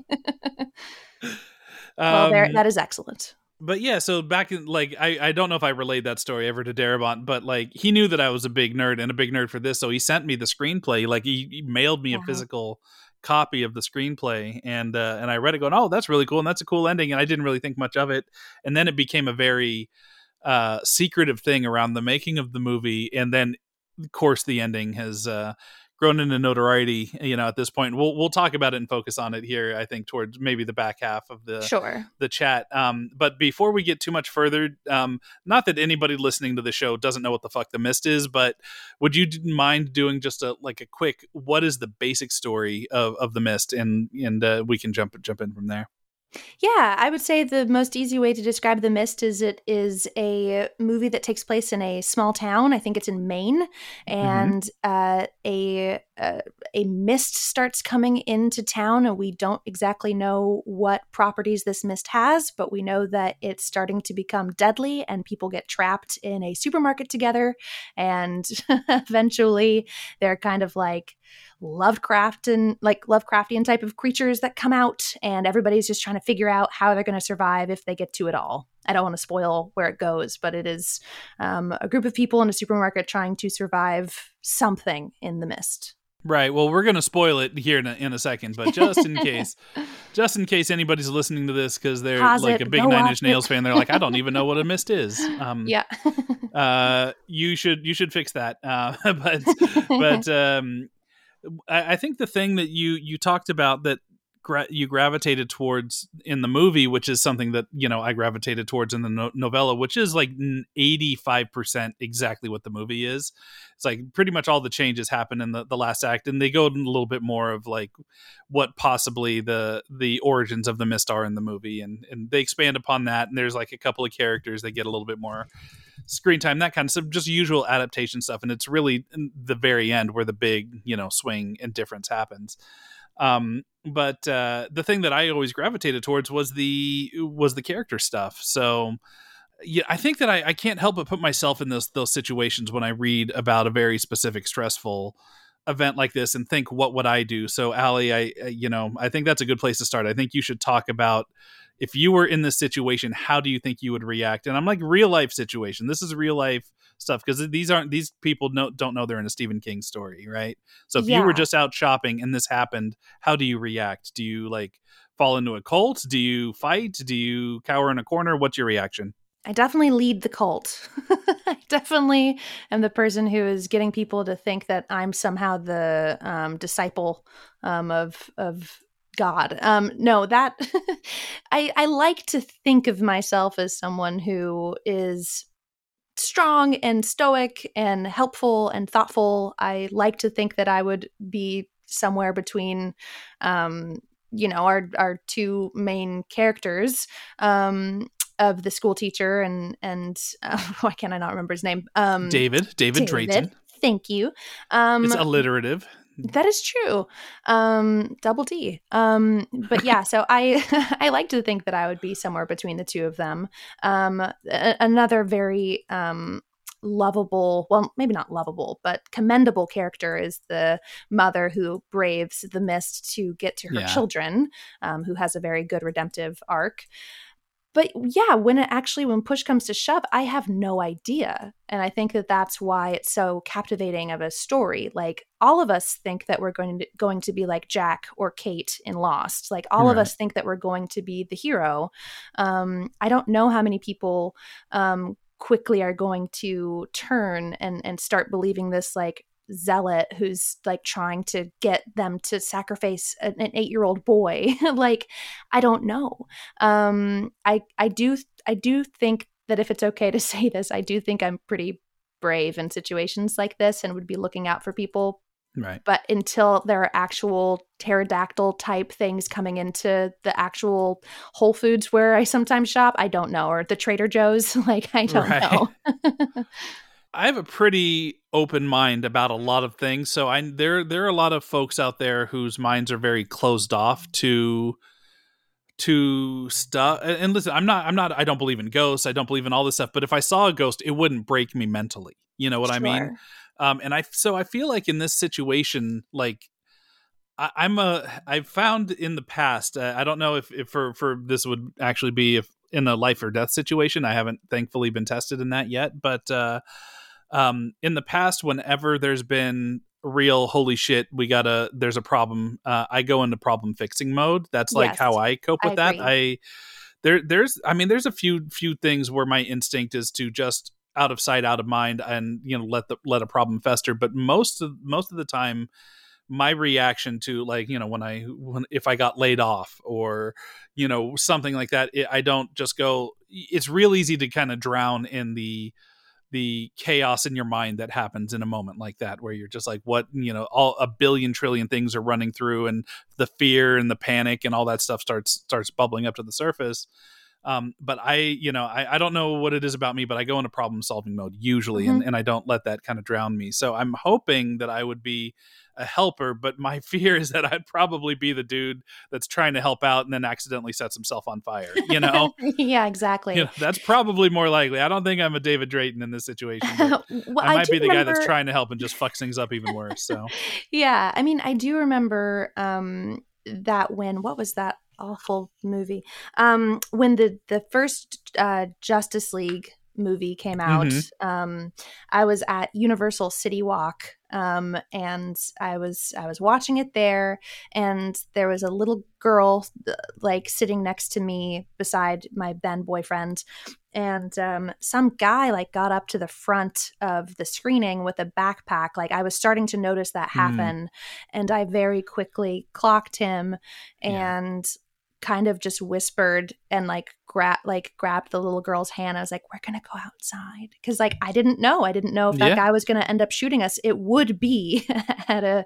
Well, there, Um, that is excellent. But yeah, so back in like I, I don't know if I relayed that story ever to Darabont, but like he knew that I was a big nerd and a big nerd for this, so he sent me the screenplay. Like he, he mailed me Wow. a physical copy of the screenplay, and uh, and I read it, going, "Oh, that's really cool, and that's a cool ending." And I didn't really think much of it, and then it became a very uh, secretive thing around the making of the movie, and then of course the ending has uh, grown into notoriety. You know, at this point, we'll we'll talk about it and focus on it here. I think towards maybe the back half of the Sure. the chat. Um, but before we get too much further, um, not that anybody listening to the show doesn't know what the fuck The Mist is, but would you d- mind doing just a like a quick, what is the basic story of, of The Mist, and and uh, we can jump jump in from there. Yeah, I would say the most easy way to describe The Mist is it is a movie that takes place in a small town. I think it's in Maine, and uh, a uh, a mist starts coming into town, and we don't exactly know what properties this mist has, but we know that it's starting to become deadly, and people get trapped in a supermarket together, and eventually they're kind of like Lovecraft and like Lovecraftian type of creatures that come out, and everybody's just trying to figure out how they're going to survive if they get to it all. I don't want to spoil where it goes, but it is um, a group of people in a supermarket trying to survive something in the mist. Right. Well, we're going to spoil it here in a, in a second, but just in case, just in case anybody's listening to this because they're Pause like it, a big go Nine watch Inch Nails it. fan, they're like, I don't even know what a mist is. Um, Yeah. uh, you should you should fix that. Uh, but but um, I, I think the thing that you you talked about that gra- you gravitated towards in the movie, which is something that you know I gravitated towards in the no- novella, which is like eighty-five percent exactly what the movie is. It's like pretty much all the changes happen in the, the last act, and they go in a little bit more of like what possibly the the origins of the mist are in the movie, and and they expand upon that. And there's like a couple of characters that get a little bit more screen time, that kind of stuff, just usual adaptation stuff. And it's really in the very end where the big, you know, swing and difference happens. Um, but uh, the thing that I always gravitated towards was the was the character stuff. So yeah, I think that I, I can't help but put myself in those those situations when I read about a very specific stressful event like this and think, what would I do? So Allie, I you know, I think that's a good place to start. I think you should talk about, if you were in this situation, how do you think you would react? And I'm like, real life situation. This is real life stuff, because these aren't these people know, don't know they're in a Stephen King story, right? So if Yeah. you were just out shopping and this happened, how do you react? Do you like fall into a cult? Do you fight? Do you cower in a corner? What's your reaction? I definitely lead the cult. I definitely am the person who is getting people to think that I'm somehow the um, disciple um, of of God. Um, no, that I, I like to think of myself as someone who is strong and stoic and helpful and thoughtful. I like to think that I would be somewhere between, um, you know, our our two main characters. Um, of the school teacher and and uh, why can't I not remember his name? Um, David, David, David Drayton. Thank you. Um, it's alliterative. That is true. Um, double D. Um, but yeah, so I I like to think that I would be somewhere between the two of them. Um, a- another very um, lovable, well, maybe not lovable, but commendable character is the mother who braves the mist to get to her Yeah. children, um, who has a very good redemptive arc. But yeah, when it actually, when push comes to shove, I have no idea. And I think that that's why it's so captivating of a story. Like all of us think that we're going to, going to be like Jack or Kate in Lost. Like all of Right. us think that we're going to be the hero. Um, I don't know how many people um, quickly are going to turn and, and start believing this like zealot who's like trying to get them to sacrifice an, an eight-year-old boy. Like, I don't know. Um, I I do I do think that if it's okay to say this, I do think I'm pretty brave in situations like this and would be looking out for people. Right. But until there are actual pterodactyl type things coming into the actual Whole Foods where I sometimes shop, I don't know, or the Trader Joe's, like I don't Right. know. I have a pretty open mind about a lot of things. So I there there are a lot of folks out there whose minds are very closed off to to stuff. And listen, I'm not I'm not I don't believe in ghosts. I don't believe in all this stuff, but if I saw a ghost, it wouldn't break me mentally. You know what I mean? Sure. Um and I so I feel like in this situation, like I, I'm a I've found in the past, uh, I don't know if, if for for this would actually be if in a life or death situation. I haven't thankfully been tested in that yet, but uh um in the past, whenever there's been real holy shit, we gotta there's a problem, uh I go into problem fixing mode. That's like Yes, how I cope with I that. agree. I there there's I mean there's a few few things where my instinct is to just out of sight, out of mind, and you know let the let a problem fester. But most of most of the time, my reaction to, like, you know when I when if I got laid off or you know something like that, it, I don't just go. It's real easy to kind of drown in the the chaos in your mind that happens in a moment like that, where you're just like, what, you know, all a billion trillion things are running through, and the fear and the panic and all that stuff starts starts bubbling up to the surface. Um, but I, you know, I, I don't know what it is about me, but I go into problem solving mode usually, Mhm. and, and I don't let that kind of drown me. So I'm hoping that I would be a helper, but my fear is that I'd probably be the dude that's trying to help out and then accidentally sets himself on fire. You know, Yeah, exactly. you know, that's probably more likely. I don't think I'm a David Drayton in this situation. But Well, I might do be the guy that's remember- trying to help and just fucks things up even worse. So Yeah, I mean, I do remember um, that when what was that awful movie? Um, when the the first uh, Justice League movie came out, Mhm. um, I was at Universal City Walk, um, and I was I was watching it there, and there was a little girl uh, like sitting next to me beside my then boyfriend. And um, some guy like got up to the front of the screening with a backpack. Like I was starting to notice that Hmm. happen, and I very quickly clocked him Yeah. and kind of just whispered and like grab like grabbed the little girl's hand. I was like, "We're gonna go outside," because like I didn't know. I didn't know if that Yeah. guy was gonna end up shooting us. It would be at a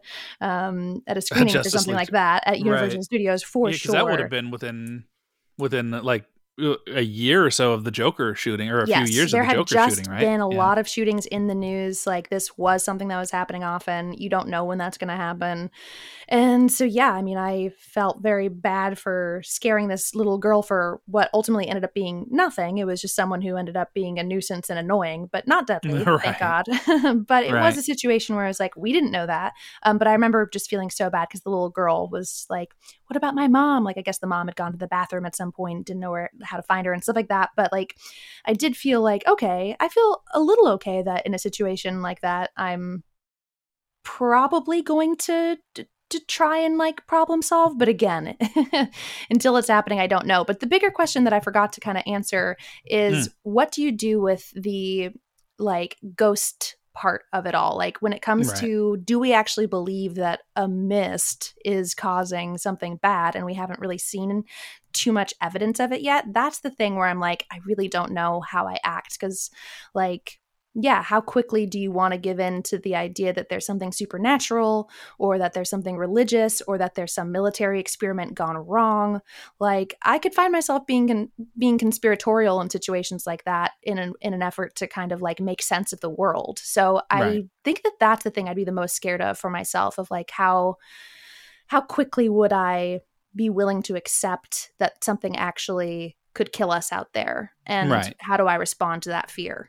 um, at a screening or Justice something League. like that at Universal Right. Studios for Yeah, 'cause sure. that would have been within within like uh, a year or so of the Joker shooting, or a Yes, few years there of the had Joker just shooting, right? been a Yeah. lot of shootings in the news. Like this was something that was happening often. You don't know when that's going to happen. And so, yeah, I mean, I felt very bad for scaring this little girl for what ultimately ended up being nothing. It was just someone who ended up being a nuisance and annoying, but not deadly, Right. thank God. But it Right. was a situation where I was like, we didn't know that. Um, but I remember just feeling so bad because the little girl was like, what about my mom? Like, I guess the mom had gone to the bathroom at some point, didn't know where how to find her and stuff like that. But like, I did feel like, okay, I feel a little okay that in a situation like that, I'm probably going to d- to try and like problem solve. But again, until it's happening, I don't know. But the bigger question that I forgot to kind of answer is mm. what do you do with the like ghost part of it all? Like when it comes right. to, do we actually believe that a mist is causing something bad and we haven't really seen too much evidence of it yet? That's the thing where I'm like, I really don't know how I act, because like, yeah, how quickly do you want to give in to the idea that there's something supernatural, or that there's something religious, or that there's some military experiment gone wrong? Like, I could find myself being con- being conspiratorial in situations like that in an in an effort to kind of like make sense of the world. So I right. think that that's the thing I'd be the most scared of for myself, of like how how quickly would I be willing to accept that something actually could kill us out there, and right. how do I respond to that fear?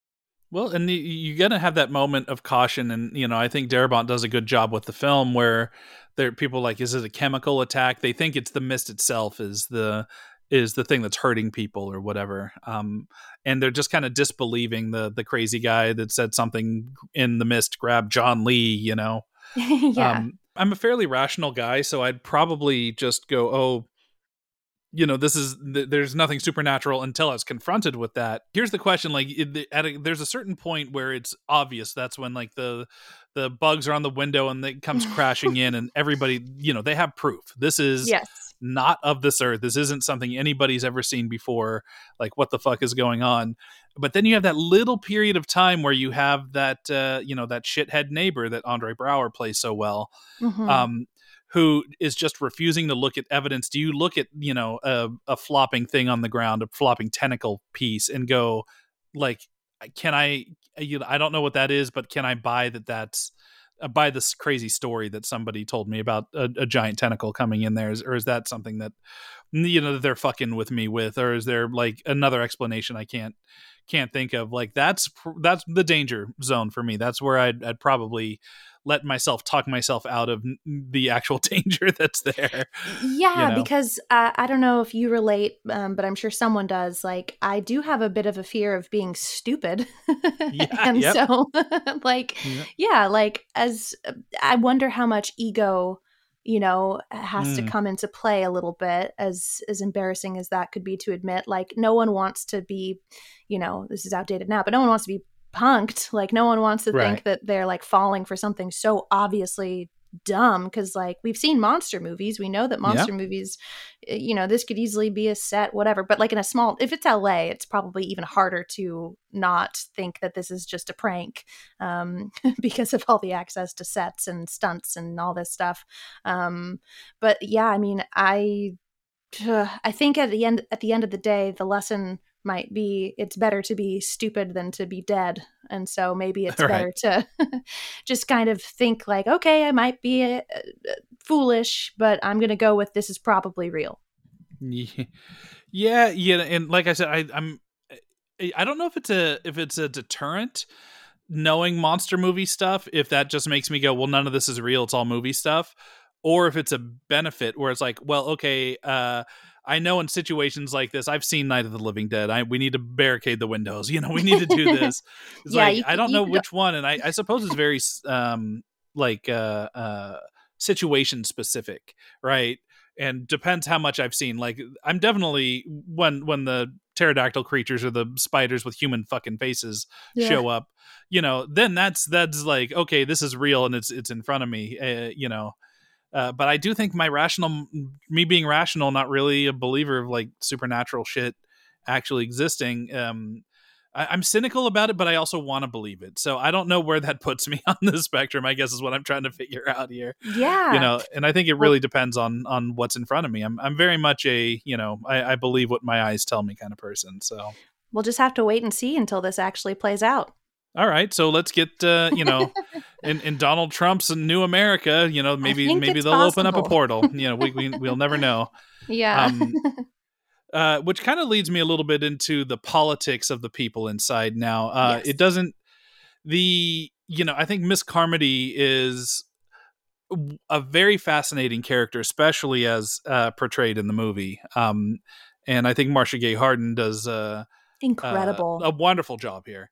Well, and you got to have that moment of caution. And, you know, I think Darabont does a good job with the film where there are people like, is it a chemical attack? They think it's the mist itself is the is the thing that's hurting people or whatever. Um, and they're just kind of disbelieving the the crazy guy that said something in the mist, grab John Lee, you know. yeah. Um, I'm a fairly rational guy, so I'd probably just go, oh, you know, this is, th- there's nothing supernatural until I was confronted with that. Here's the question, like, it, at a, there's a certain point where it's obvious. That's when, like, the the bugs are on the window and it comes crashing in and everybody, you know, they have proof. This is yes. not of this earth. This isn't something anybody's ever seen before. Like, what the fuck is going on? But then you have that little period of time where you have that, uh, you know, that shithead neighbor that Andre Braugher plays so well. Mm-hmm. Um, who is just refusing to look at evidence. Do you look at, you know, a, a flopping thing on the ground, a flopping tentacle piece, and go, like, can I, you know, I don't know what that is, but can I buy that that's, uh, buy this crazy story that somebody told me about a, a giant tentacle coming in there? Is, or is that something that, you know, that they're fucking with me with? Or is there, like, another explanation I can't, can't think of? Like, that's, that's the danger zone for me. That's where I'd, I'd probably let myself talk myself out of the actual danger that's there. Yeah, you know? Because uh, I don't know if you relate, um, but I'm sure someone does. Like, I do have a bit of a fear of being stupid. Yeah, and yep. so, like, yeah. yeah, like, as I wonder how much ego, you know, has mm. to come into play a little bit, as as embarrassing as that could be to admit. Like, no one wants to be, you know, this is outdated now, but no one wants to be punked. Like, no one wants to right. think that they're like falling for something so obviously dumb, because like we've seen monster movies, we know that monster yeah. movies, you know, this could easily be a set, whatever. But like in a small, if it's L A, it's probably even harder to not think that this is just a prank, um, because of all the access to sets and stunts and all this stuff. Um, but yeah, I mean, I, I think at the end, at the end of the day, the lesson might be it's better to be stupid than to be dead. And so maybe it's right. better to just kind of think like, okay, I might be uh, foolish, but I'm going to go with this is probably real. Yeah. Yeah. Yeah. And like I said, I, I'm, I don't know if it's a, if it's a deterrent knowing monster movie stuff, if that just makes me go, well, none of this is real. It's all movie stuff. Or if it's a benefit where it's like, well, okay, uh, I know in situations like this, I've seen Night of the Living Dead. I we need to barricade the windows. You know, we need to do this. It's yeah, like, you, I don't you, know you, which one. And I, I suppose it's very um, like uh, uh, situation specific, right? And depends how much I've seen. Like, I'm definitely, when when the pterodactyl creatures or the spiders with human fucking faces yeah. show up, you know, then that's that's like, okay, this is real and it's it's in front of me, uh, you know. Uh, but I do think my rational, me being rational, not really a believer of like supernatural shit actually existing. Um, I, I'm cynical about it, but I also want to believe it. So I don't know where that puts me on the spectrum, I guess is what I'm trying to figure out here. Yeah. You know, and I think it really well, depends on, on what's in front of me. I'm, I'm very much a, you know, I, I believe what my eyes tell me kind of person. So we'll just have to wait and see until this actually plays out. All right, so let's get uh, you know, in, in Donald Trump's New America, you know, maybe maybe they'll possible. open up a portal. You know, we, we we'll never know. Yeah. Um, uh, which kind of leads me a little bit into the politics of the people inside. Now, uh, yes. It doesn't. The you know, I think Miss Carmody is a very fascinating character, especially as uh, portrayed in the movie. Um, and I think Marcia Gay Harden does uh, incredible, uh, a wonderful job here.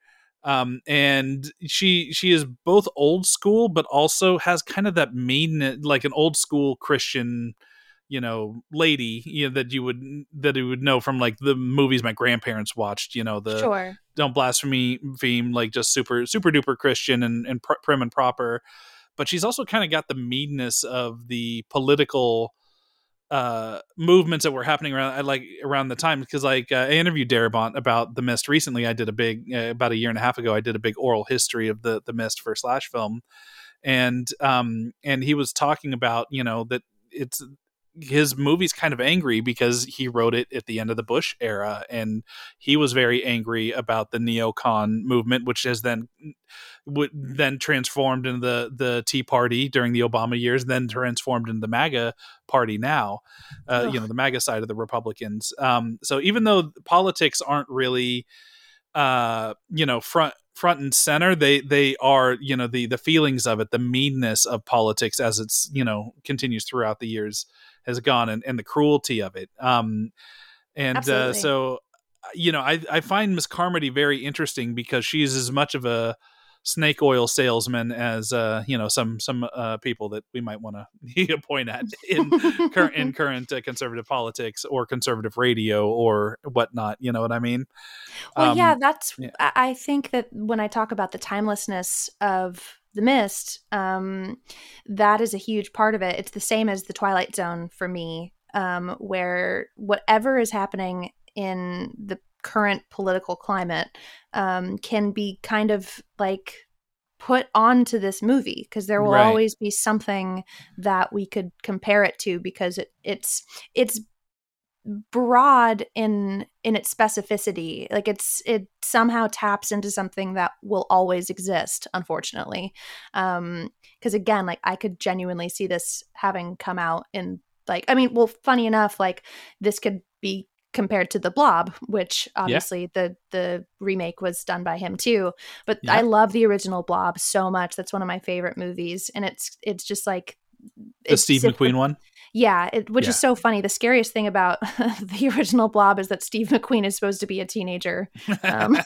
Um, and she she is both old school, but also has kind of that mean, like an old school Christian, you know, lady, you know, that you would that you would know from like the movies my grandparents watched. You know, the Sure. Don't Blaspheme theme, like just super super duper Christian and, and pr- prim and proper. But she's also kind of got the meanness of the political uh movements that were happening around like around the time, because like uh, I interviewed Darabont about The Mist recently. I did a big uh, about a year and a half ago I did a big oral history of the the Mist for Slash Film, and um and he was talking about, you know, that it's his movie's kind of angry because he wrote it at the end of the Bush era, and he was very angry about the neocon movement, which has then would then transformed into the the Tea Party during the Obama years, then transformed into the MAGA party now, uh, you know, the MAGA side of the Republicans. Um, so even though politics aren't really, uh, you know, front front and center, they they are, you know, the the feelings of it, the meanness of politics as it's, you know, continues throughout the years has gone, and, and the cruelty of it. Um, and uh, so, you know, I, I find Miss Carmody very interesting because she's as much of a snake oil salesman as, uh, you know, some some uh, people that we might want to point at in, cur- in current uh, conservative politics or conservative radio or whatnot. You know what I mean? Well, um, yeah, that's, yeah. I think that when I talk about the timelessness of The Mist, um, that is a huge part of it. It's the same as the Twilight Zone for me, um, where whatever is happening in the current political climate um, can be kind of like put onto this movie, because there will Right. always be something that we could compare it to, because it, it's it's broad in in its specificity. Like it's it somehow taps into something that will always exist, unfortunately. Um because again, like I could genuinely see this having come out in, like, I mean, well, funny enough, like this could be compared to The Blob, which obviously yeah. the the remake was done by him too, but yeah. I love the original Blob so much. That's one of my favorite movies, and it's it's just like the Steve McQueen the, one. Yeah, it, which yeah. is so funny. The scariest thing about the original Blob is that Steve McQueen is supposed to be a teenager. Um,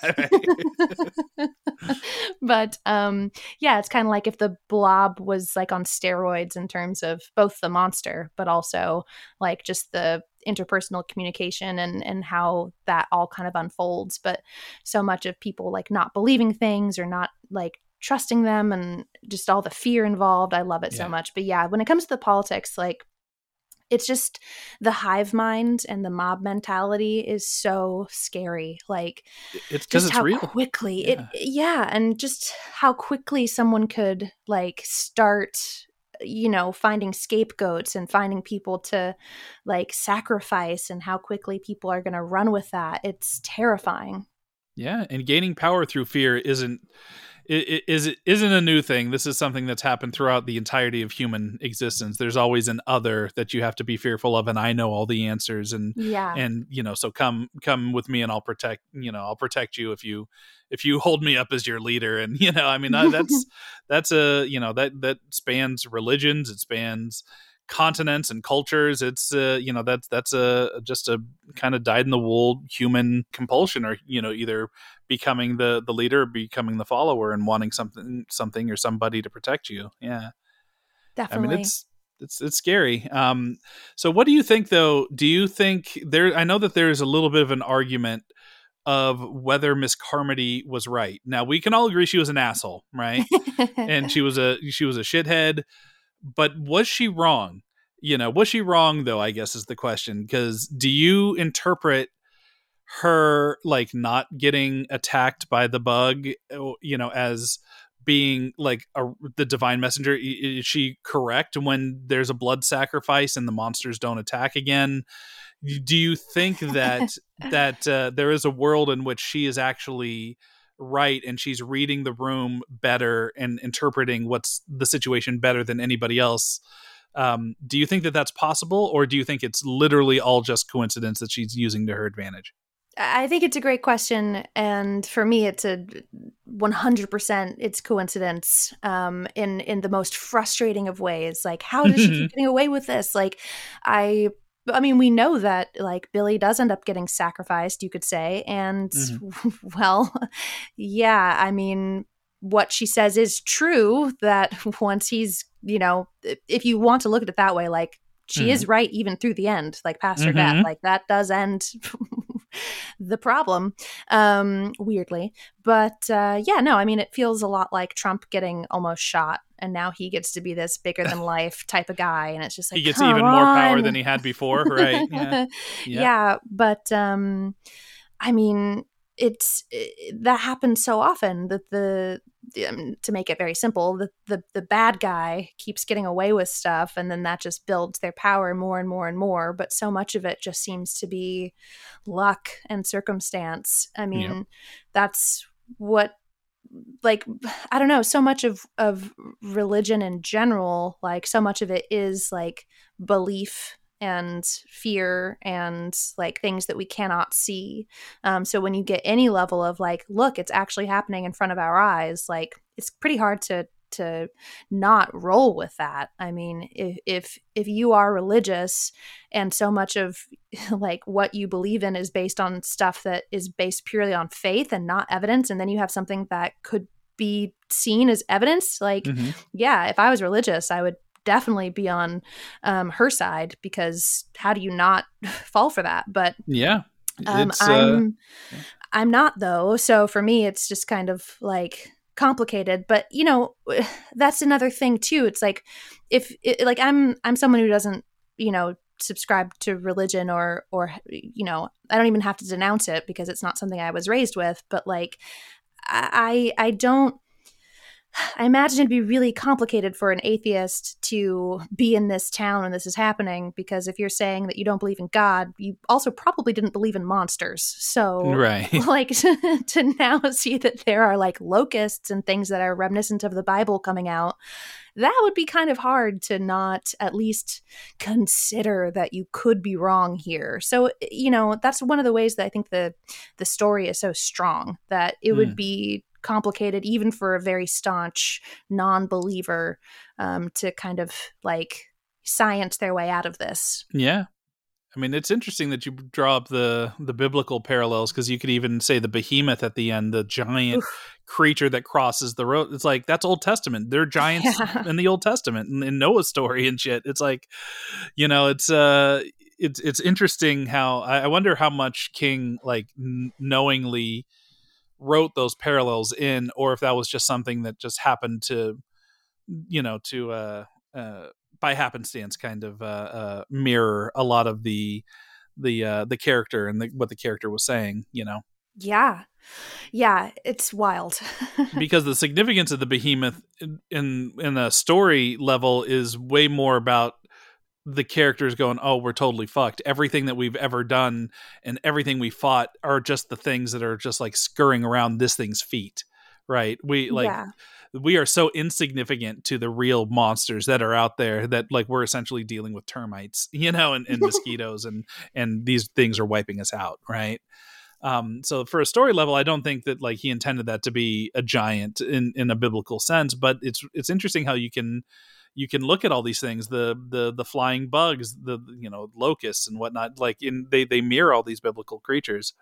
but um, yeah, it's kind of like if the Blob was like on steroids in terms of both the monster, but also like just the interpersonal communication and and how that all kind of unfolds. But so much of people like not believing things or not like trusting them, and just all the fear involved. I love it yeah. so much. But yeah, when it comes to the politics, like it's just the hive mind and the mob mentality is so scary. Like it's because it's how real. Quickly yeah. it yeah, and just how quickly someone could like start, you know, finding scapegoats and finding people to like sacrifice, and how quickly people are going to run with that. It's terrifying. Yeah, and gaining power through fear isn't it is it isn't a new thing. This is something that's happened throughout the entirety of human existence. There's always an other that you have to be fearful of, and I know all the answers, and yeah, and you know, so come come with me, and I'll protect you know I'll protect you if you if you hold me up as your leader. And you know, I mean, that's that's a you know that that spans religions, it spans continents and cultures. It's uh, you know that's that's a just a kind of dyed in the wool human compulsion, or you know either becoming the the leader or becoming the follower and wanting something something or somebody to protect you. Yeah, definitely. I mean, it's it's it's scary. Um, so what do you think though? Do you think there? I know that there's a little bit of an argument of whether Miss Carmody was right. Now we can all agree she was an asshole, right? And she was a she was a shithead. But was she wrong? You know, was she wrong though, I guess is the question. Because do you interpret her like not getting attacked by the bug, you know, as being like a, the divine messenger? Is she correct when there's a blood sacrifice and the monsters don't attack again? Do you think that that uh, there is a world in which she is actually right, and she's reading the room better and interpreting what's the situation better than anybody else? Um, do you think that that's possible, or do you think it's literally all just coincidence that she's using to her advantage? I think it's a great question, and for me, it's a one hundred percent it's coincidence. Um, in in the most frustrating of ways. Like, how does she keep getting away with this? Like, I I mean, we know that like Billy does end up getting sacrificed, you could say. And mm-hmm. well, yeah, I mean, what she says is true, that once he's, you know, if you want to look at it that way, like she mm-hmm. is right even through the end, like past her mm-hmm. death, like that does end the problem, um, weirdly. But uh, yeah, no, I mean, it feels a lot like Trump getting almost shot. And now he gets to be this bigger than life type of guy. And it's just like, he gets even on. more power than he had before. Right. Yeah. Yeah. yeah but um, I mean, it's it, that happens so often that the, um, to make it very simple, the, the, the bad guy keeps getting away with stuff. And then that just builds their power more and more and more. But so much of it just seems to be luck and circumstance. I mean, yep. that's what, like, I don't know, so much of, of religion in general, like so much of it is like belief and fear and like things that we cannot see. Um, so when you get any level of like, look, it's actually happening in front of our eyes, like it's pretty hard to to not roll with that. I mean, if if if you are religious and so much of like what you believe in is based on stuff that is based purely on faith and not evidence, and then you have something that could be seen as evidence, like mm-hmm. yeah, if I was religious, I would definitely be on um, her side, because how do you not fall for that? But yeah, um, I'm uh, I'm not though. So for me, it's just kind of like complicated. But you know, that's another thing too. It's like if it, like I'm I'm someone who doesn't, you know, subscribe to religion or or you know, I don't even have to denounce it because it's not something I was raised with. But like I I don't. I imagine it'd be really complicated for an atheist to be in this town when this is happening, because if you're saying that you don't believe in God, you also probably didn't believe in monsters. So right. like to, to now see that there are like locusts and things that are reminiscent of the Bible coming out, that would be kind of hard to not at least consider that you could be wrong here. So, you know, that's one of the ways that I think the the story is so strong, that it mm. would be complicated even for a very staunch non-believer um, to kind of like science their way out of this. Yeah. I mean, it's interesting that you draw up the the biblical parallels, because you could even say the behemoth at the end, the giant Oof. creature that crosses the road. It's like, that's Old Testament. They're giants yeah. in the Old Testament, in, in Noah's story and shit. It's like, you know, it's uh, it's it's interesting how I, I wonder how much King like n- knowingly wrote those parallels in, or if that was just something that just happened to, you know, to uh, uh, by happenstance kind of uh, uh, mirror a lot of the the uh, the character and the, what the character was saying, you know. Yeah, yeah, it's wild. Because the significance of the behemoth in, in in a story level is way more about the characters going, oh, we're totally fucked. Everything that we've ever done and everything we fought are just the things that are just like scurrying around this thing's feet, right? We like yeah. we are so insignificant to the real monsters that are out there that like we're essentially dealing with termites, you know, and, and mosquitoes, and and these things are wiping us out, right? Um, so for a story level, I don't think that like he intended that to be a giant in, in a biblical sense, but it's it's interesting how you can you can look at all these things, the the the flying bugs, the you know locusts and whatnot, like in they they mirror all these biblical creatures.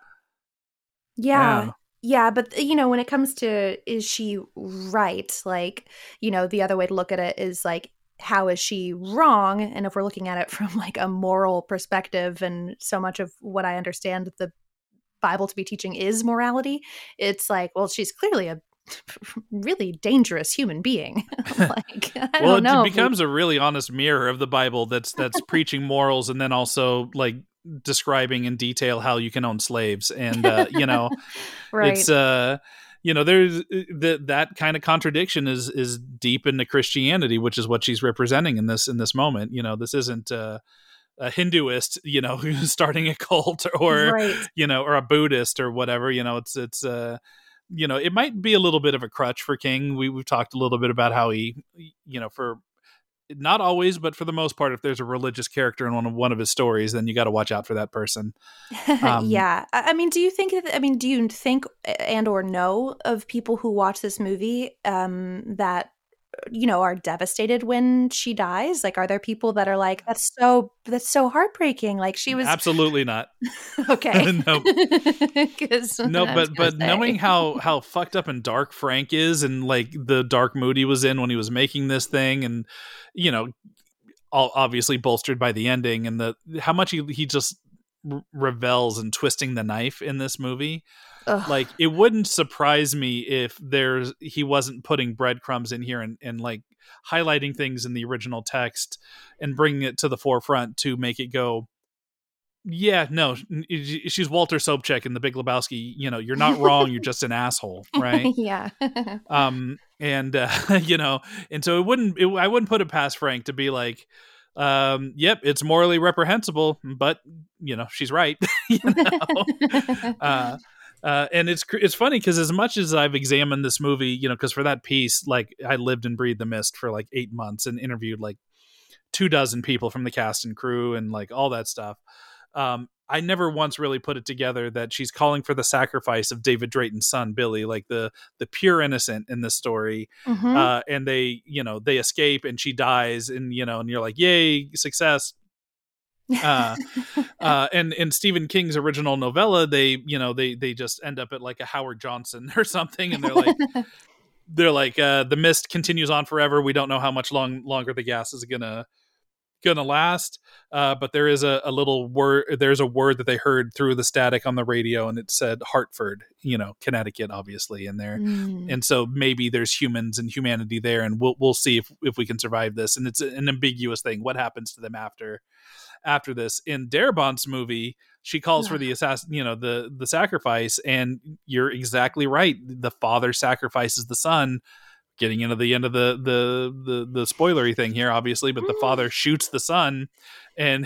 Yeah. yeah. Yeah, but you know, when it comes to is she right? Like, you know, the other way to look at it is like, how is she wrong? And if we're looking at it from like a moral perspective, and so much of what I understand the Bible to be teaching is morality, it's like, well, she's clearly a really dangerous human being. like, I well, don't know it becomes we... a really honest mirror of the Bible that's that's preaching morals, and then also like describing in detail how you can own slaves, and uh, you know, right. it's uh, you know, there's that that kind of contradiction is is deep into Christianity, which is what she's representing in this in this moment. You know, this isn't uh, a Hinduist, you know, who's starting a cult, or right. you know, or a Buddhist or whatever. You know, it's it's uh. You know, it might be a little bit of a crutch for King. We, we've talked a little bit about how he, you know, for not always, but for the most part, if there's a religious character in one of one of his stories, then you got to watch out for that person. Um, yeah. I mean, do you think, that, I mean, do you think and or know of people who watch this movie um, that you know, are devastated when she dies? Like, are there people that are like, that's so, that's so heartbreaking. Like she was Absolutely not. okay. No. 'Cause No, I was but gonna but say. knowing how how fucked up and dark Frank is, and like the dark mood he was in when he was making this thing, and you know, all obviously bolstered by the ending, and the how much he he just r- revels in twisting the knife in this movie. Ugh. Like, it wouldn't surprise me if there's he wasn't putting breadcrumbs in here and and like highlighting things in the original text and bringing it to the forefront to make it go, yeah, no, she's Walter Sobchak in The Big Lebowski. You know, you're not wrong. You're just an asshole, right? Yeah. Um, and uh, you know, and so it wouldn't. It, I wouldn't put it past Frank to be like, um, "Yep, it's morally reprehensible, but you know, she's right." you know, uh, uh, and it's it's funny because as much as I've examined this movie, you know, because for that piece, like I lived and breathed The Mist for like eight months and interviewed like two dozen people from the cast and crew and like all that stuff. Um, I never once really put it together that she's calling for the sacrifice of David Drayton's son, Billy, like the the pure innocent in this story. Mhm. Uh, and they, you know, they escape and she dies, and you know, and you're like, yay, success. uh, uh, and in Stephen King's original novella, they, you know, they they just end up at like a Howard Johnson or something, and they're like, they're like, uh, the mist continues on forever. We don't know how much long longer the gas is gonna gonna last, uh but there is a, a little word there's a word that they heard through the static on the radio, and it said Hartford, you know, Connecticut, obviously in there. Mm. And so maybe there's humans and humanity there, and we'll we'll see if, if we can survive this. And it's an ambiguous thing, what happens to them after after this. In Darabont's movie, she calls Yeah. for the assassin, you know, the the sacrifice, and you're exactly right, the father sacrifices the son. Getting into the end of the the the, the spoilery thing here, obviously, but the father shoots the son, and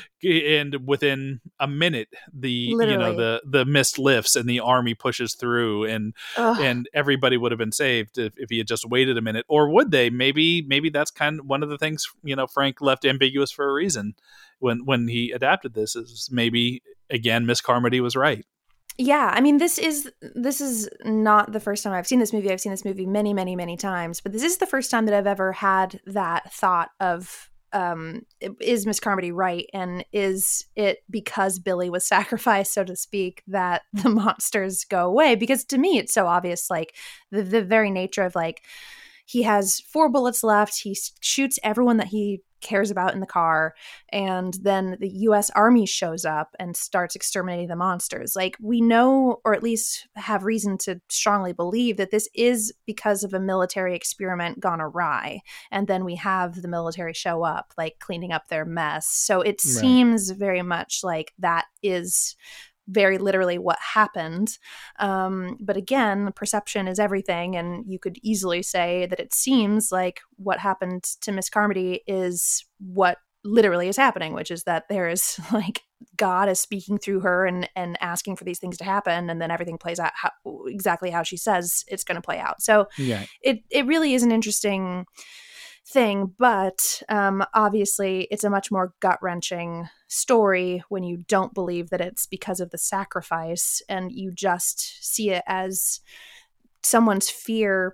and within a minute, the you know Literally. the the mist lifts and the army pushes through, and Ugh. and everybody would have been saved if, if he had just waited a minute, or would they? Maybe maybe that's kind of one of the things, you know, Frank left ambiguous for a reason when when he adapted this, is maybe again Miss Carmody was right. Yeah, I mean, this is this is not the first time I've seen this movie. I've seen this movie many, many, many times, but this is the first time that I've ever had that thought of, um, is Miss Carmody right, and is it because Billy was sacrificed, so to speak, that the monsters go away? Because to me, it's so obvious, like the the very nature of like he has four bullets left, he shoots everyone that he cares about in the car, and then the U S Army shows up and starts exterminating the monsters. Like, we know, or at least have reason to strongly believe, that this is because of a military experiment gone awry, and then we have the military show up, like cleaning up their mess. So it Right. seems very much like that is very literally what happened. Um, but again, perception is everything. And you could easily say that it seems like what happened to Miss Carmody is what literally is happening, which is that there is like God is speaking through her and, and asking for these things to happen. And then everything plays out how, exactly how she says it's going to play out. So Yeah. it, it really is an interesting thing, but um, obviously it's a much more gut-wrenching story when you don't believe that it's because of the sacrifice, and you just see it as someone's fear,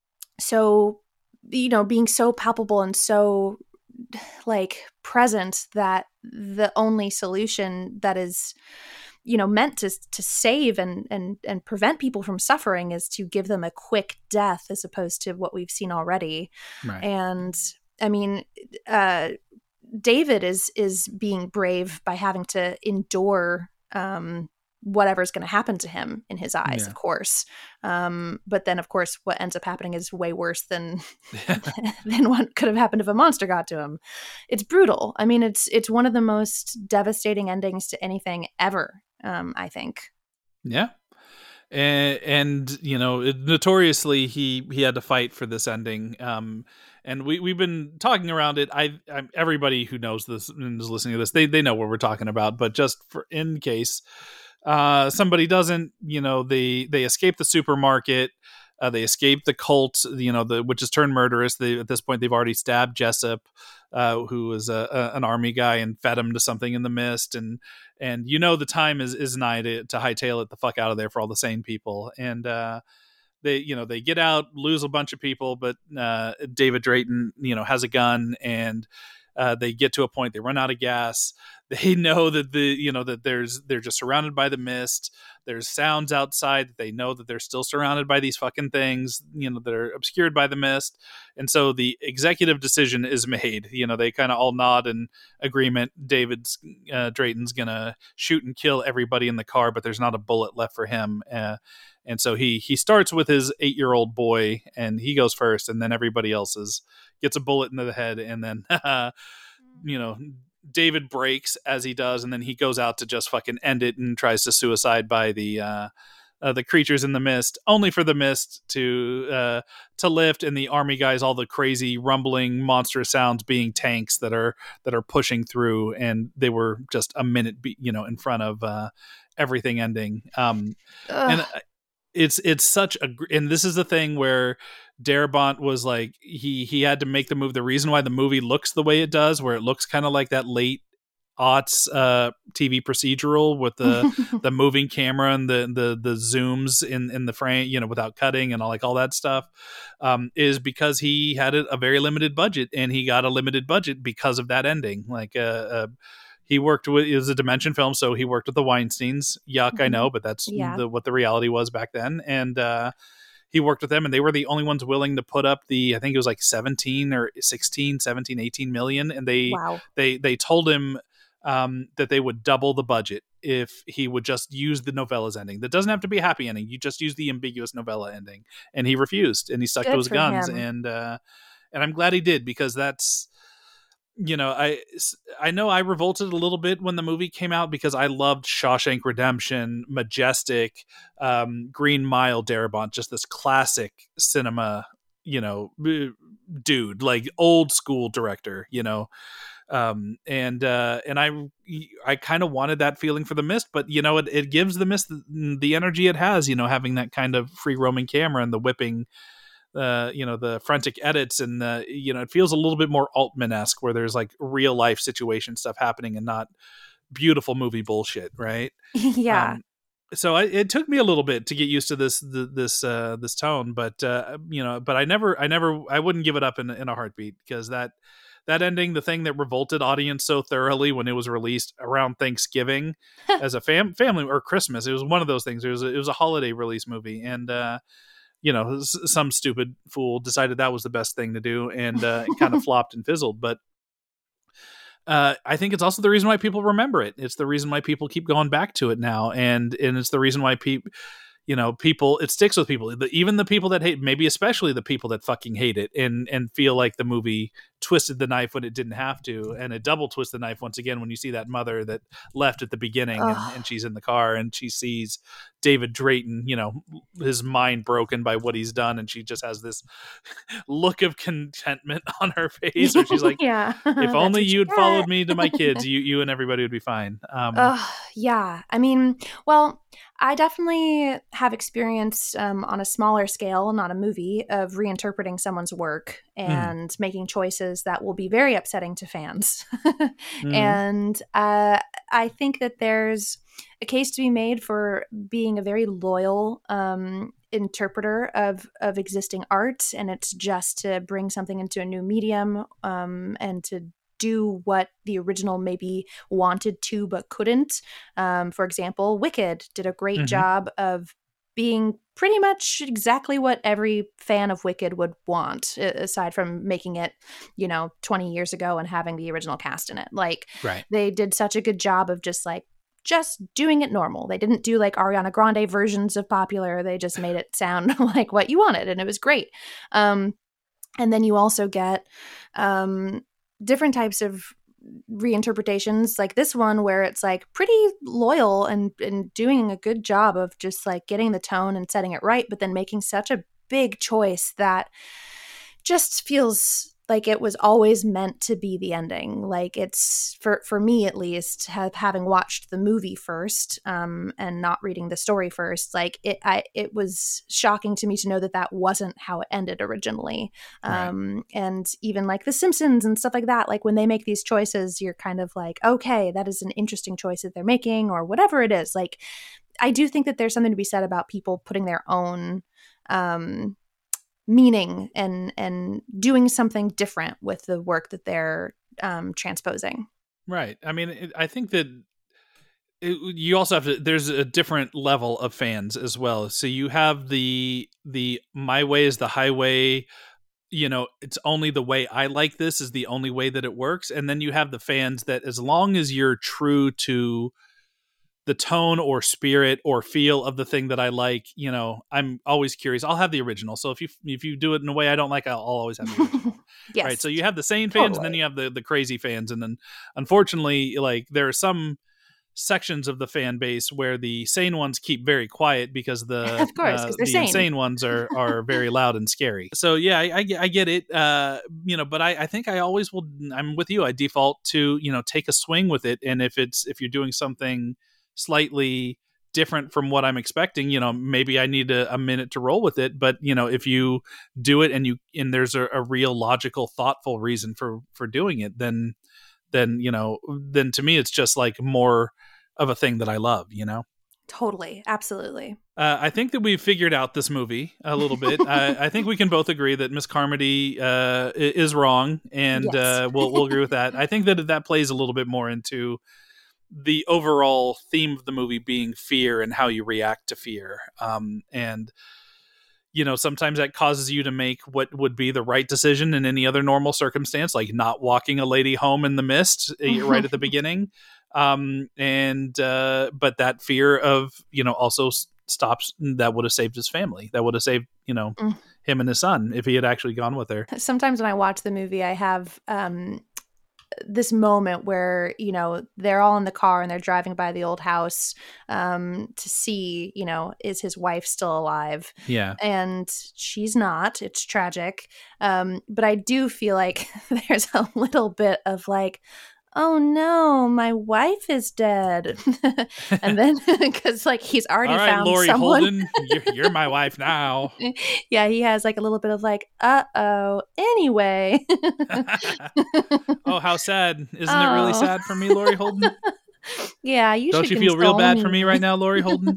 so, you know, being so palpable and so like present that the only solution that is, you know, meant to to save and and and prevent people from suffering is to give them a quick death, as opposed to what we've seen already. Right. And I mean, uh, David is is being brave by having to endure um, whatever's going to happen to him in his eyes, Yeah. of course. Um, but then, of course, what ends up happening is way worse than than what could have happened if a monster got to him. It's brutal. I mean, it's it's one of the most devastating endings to anything ever. Um, I think. Yeah. And, and you know, it, notoriously, he he had to fight for this ending. Um, and we we've been talking around it. I, I everybody who knows this and is listening to this, they they know what we're talking about. But just for in case uh, somebody doesn't, you know, they they escape the supermarket. Uh, they escape the cult, you know, the which is turned murderous. They, at this point, they've already stabbed Jessup, uh, who was a, a, an army guy, and fed him to something in the mist. And and you know the time is is nigh to, to hightail it the fuck out of there for all the sane people. And uh, they, you know, they get out, lose a bunch of people, but uh, David Drayton, you know, has a gun, and uh, they get to a point, they run out of gas. They know that the, you know, that there's, they're just surrounded by the mist. There's sounds outside that they know that they're still surrounded by these fucking things, you know, that are obscured by the mist. And so the executive decision is made. You know, they kind of all nod in agreement. David's, uh, Drayton's gonna shoot and kill everybody in the car, but there's not a bullet left for him. Uh, and so he he starts with his eight-year-old boy, and he goes first, and then everybody else is, gets a bullet into the head, and then, uh, you know, David breaks as he does, and then he goes out to just fucking end it and tries to suicide by the uh, uh, the creatures in the mist, only for the mist to uh, to lift, and the army guys, all the crazy rumbling monstrous sounds being tanks that are that are pushing through, and they were just a minute, be, you know, in front of uh, everything ending. Um, and it's it's such a, and this is the thing where Darabont was like, he he had to make the move. The reason why the movie looks the way it does, where it looks kind of like that late aughts uh, T V procedural with the the moving camera and the the the zooms in in the frame, you know, without cutting and all like all that stuff, um, is because he had a, a very limited budget, and he got a limited budget because of that ending. Like, uh, uh he worked with, it was a Dimension film, so he worked with the Weinsteins. Yuck, mm-hmm. I know, but that's yeah. the, what the reality was back then. And uh, he worked with them, and they were the only ones willing to put up the, I think it was like seventeen or sixteen, seventeen, eighteen million. And they, wow. they, they told him um, that they would double the budget if he would just use the novella's ending. That doesn't have to be a happy ending. You just use the ambiguous novella ending. And he refused, and he stuck Good to his guns. Him. And, uh, and I'm glad he did, because that's, you know, I, I know I revolted a little bit when the movie came out, because I loved Shawshank Redemption, Majestic, um, Green Mile, Darabont, just this classic cinema, you know, dude, like old school director, you know, um, and uh, and I I kind of wanted that feeling for The Mist, but you know, it, it gives The Mist the, the energy it has, you know, having that kind of free roaming camera and the whipping. Uh, you know, the frantic edits, and the, you know, it feels a little bit more Altman-esque, where there's like real life situation stuff happening and not beautiful movie bullshit, right? Yeah. Um, so I, it took me a little bit to get used to this the, this uh, this tone, but uh, you know, but I never, I never, I wouldn't give it up in in a heartbeat, because that that ending, the thing that revolted audience so thoroughly when it was released around Thanksgiving as a fam- family or Christmas, it was one of those things. It was a, it was a holiday release movie, and. Uh, you know, some stupid fool decided that was the best thing to do, and uh, it kind of flopped and fizzled. But uh, I think it's also the reason why people remember it. It's the reason why people keep going back to it now. And, and it's the reason why people, you know, people, it sticks with people. The, even the people that hate, maybe especially the people that fucking hate it and, and feel like the movie twisted the knife when it didn't have to. And it double twists the knife once again when you see that mother that left at the beginning, and, and she's in the car, and she sees David Drayton, you know, his mind broken by what he's done. And she just has this look of contentment on her face, where she's like, yeah. if only you'd followed me to my kids, you, you and everybody would be fine. Um, uh, yeah. I mean, well, I definitely have experience um, on a smaller scale, not a movie, of reinterpreting someone's work and mm. making choices that will be very upsetting to fans. mm. And uh, I think that there's a case to be made for being a very loyal um, interpreter of, of existing art. And it's just to bring something into a new medium um, and to do what the original maybe wanted to but couldn't. Um, for example, Wicked did a great mm-hmm. job of being pretty much exactly what every fan of Wicked would want, aside from making it, you know, twenty years ago and having the original cast in it. Like, right. They did such a good job of just like, just doing it normal. They didn't do like Ariana Grande versions of Popular. They just made it sound like what you wanted, and it was great. Um, and then you also get um, different types of reinterpretations, like this one, where it's like pretty loyal and, and doing a good job of just like getting the tone and setting it right, but then making such a big choice that just feels like it was always meant to be the ending. Like, it's for for me at least, have, having watched the movie first um, and not reading the story first, like it I it was shocking to me to know that that wasn't how it ended originally. Um, right. And even like The Simpsons and stuff like that, like when they make these choices, you're kind of like, okay, that is an interesting choice that they're making, or whatever it is. Like, I do think that there's something to be said about people putting their own um, meaning and and doing something different with the work that they're um, transposing. Right. I mean, it, I think that it, you also have to, there's a different level of fans as well. So you have the, the my way is the highway, you know, it's only the way I like this is the only way that it works. And then you have the fans that as long as you're true to the tone or spirit or feel of the thing that I like, you know, I'm always curious. I'll have the original. So if you if you do it in a way I don't like, I'll, I'll always have the original. Yes. Right. So you have the sane fans, Totally. and then you have the the crazy fans, and then unfortunately, like there are some sections of the fan base where the sane ones keep very quiet because the Of course, 'cause uh, they're the sane. insane ones are are very loud and scary. So yeah, I, I, I get it. Uh, you know, but I, I think I always will. I'm with you. I default to, you know, take a swing with it, and if it's if you're doing something slightly different from what I'm expecting, you know, maybe I need a, a minute to roll with it. But you know, if you do it and you and there's a, a real logical, thoughtful reason for for doing it, then then you know, then to me it's just like more of a thing that I love, you know. Totally. Absolutely. Uh, I think that we've figured out this movie a little bit. I, I think we can both agree that Miss Carmody uh, i- is wrong, and Yes. uh, we'll we'll agree with that. I think that that plays a little bit more into the overall theme of the movie being fear and how you react to fear. Um, and you know, sometimes that causes you to make what would be the right decision in any other normal circumstance, like not walking a lady home in the mist uh, right at the beginning. Um, and, uh, but that fear of, you know, also s- stops, that would have saved his family. That would have saved, you know, Mm. him and his son if he had actually gone with her. Sometimes when I watch the movie, I have um, this moment where, you know, they're all in the car and they're driving by the old house um, to see, you know, is his wife still alive? Yeah. And she's not. It's tragic. Um, but I do feel like there's a little bit of like, oh no, my wife is dead. And then, because like he's already All right, found Laurie someone. Holden, you're, you're my wife now. Yeah, he has like a little bit of like, uh oh. Anyway. Oh, how sad. Isn't it really Oh. sad for me, Laurie Holden? Yeah, you Don't should you feel real console bad for me right now, Laurie Holden?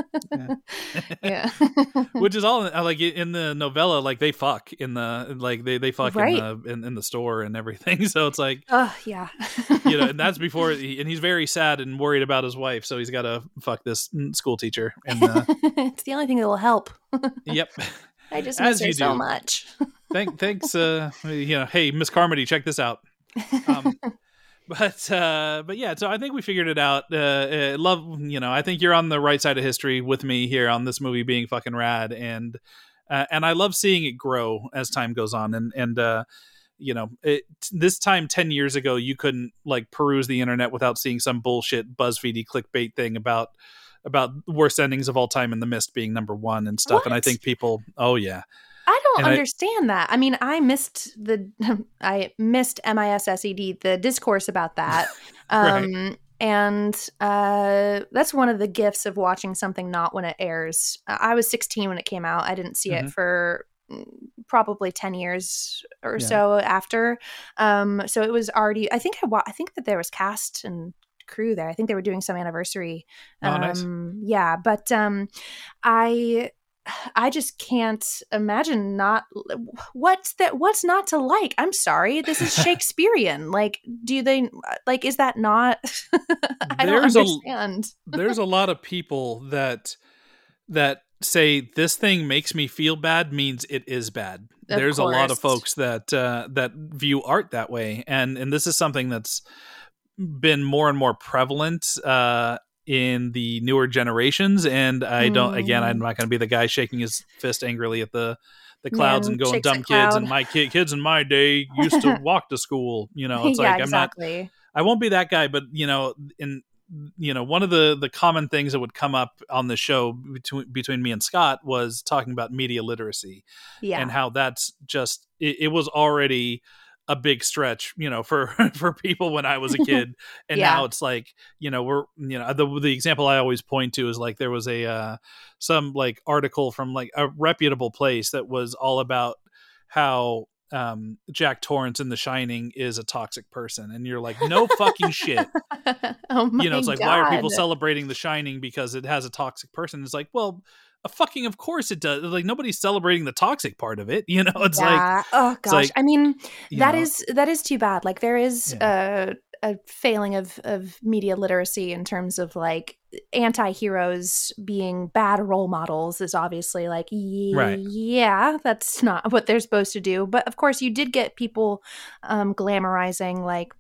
Yeah. Which is all like in the novella, like they fuck in the like they they fuck Right. in the in, in the store and everything. So it's like, Oh, yeah. you know, and that's before he, and he's very sad and worried about his wife, so he's got to fuck this school teacher. And uh, It's the only thing that will help. yep, I just As miss her you so do. much. Thank, thanks. Uh, you know, hey, Miss Carmody, check this out. Um, but uh, but yeah, so I think we figured it out. Uh, uh, love, you know, I think you're on the right side of history with me here on this movie being fucking rad, and uh, and I love seeing it grow as time goes on. And and uh, you know, it, this time ten years ago, you couldn't like peruse the internet without seeing some bullshit BuzzFeedy clickbait thing about about worst endings of all time, and The Mist being number one and stuff. And I What? think people, oh yeah. I don't And I- understand that. I mean, I missed the I missed M I S S E D, the discourse about that. Right. Um and uh that's one of the gifts of watching something not when it airs. Uh, I was sixteen when it came out. I didn't see Mhm. it for mm, probably ten years or Yeah. so after. Um so it was already I think I wa- I think that there was cast and crew there. I think they were doing some anniversary. Oh, um nice. yeah, but um I I just can't imagine not what's that what's not to like. I'm sorry. This is Shakespearean. Like, do they like is that not I don't There's a- understand. There's a lot of people that that say this thing makes me feel bad means it is bad. Of There's a lot of course. folks that uh, that view art that way, and and this is something that's been more and more prevalent uh, in the newer generations. And I don't. Again, I'm Mm. not going to be the guy shaking his fist angrily at the the clouds Man and going shakes dumb a kids. cloud. And my kid, kids in my day used to walk to school. You know, it's yeah, like I'm not. exactly. I won't be that guy, but you know, in you know, one of the the common things that would come up on the show between between me and Scott was talking about media literacy Yeah. and how that's just it, it was already a big stretch, you know, for for people when I was a kid, and Yeah. now it's like, you know, we're you know the the example I always point to is like there was a uh, some like article from like a reputable place that was all about how um Jack Torrance in The Shining is a toxic person, and you're like, no fucking shit. Oh my You know, it's like, why are people God. celebrating The Shining because it has a toxic person? It's like, well, a fucking of course it does. Like nobody's celebrating the toxic part of it, you know. It's yeah. like oh gosh, like, I mean that know. is that is too bad. Like there is Yeah. a a failing of of media literacy in terms of like anti-heroes being bad role models is obviously like yeah, Right. yeah that's not what they're supposed to do. But of course you did get people um glamorizing like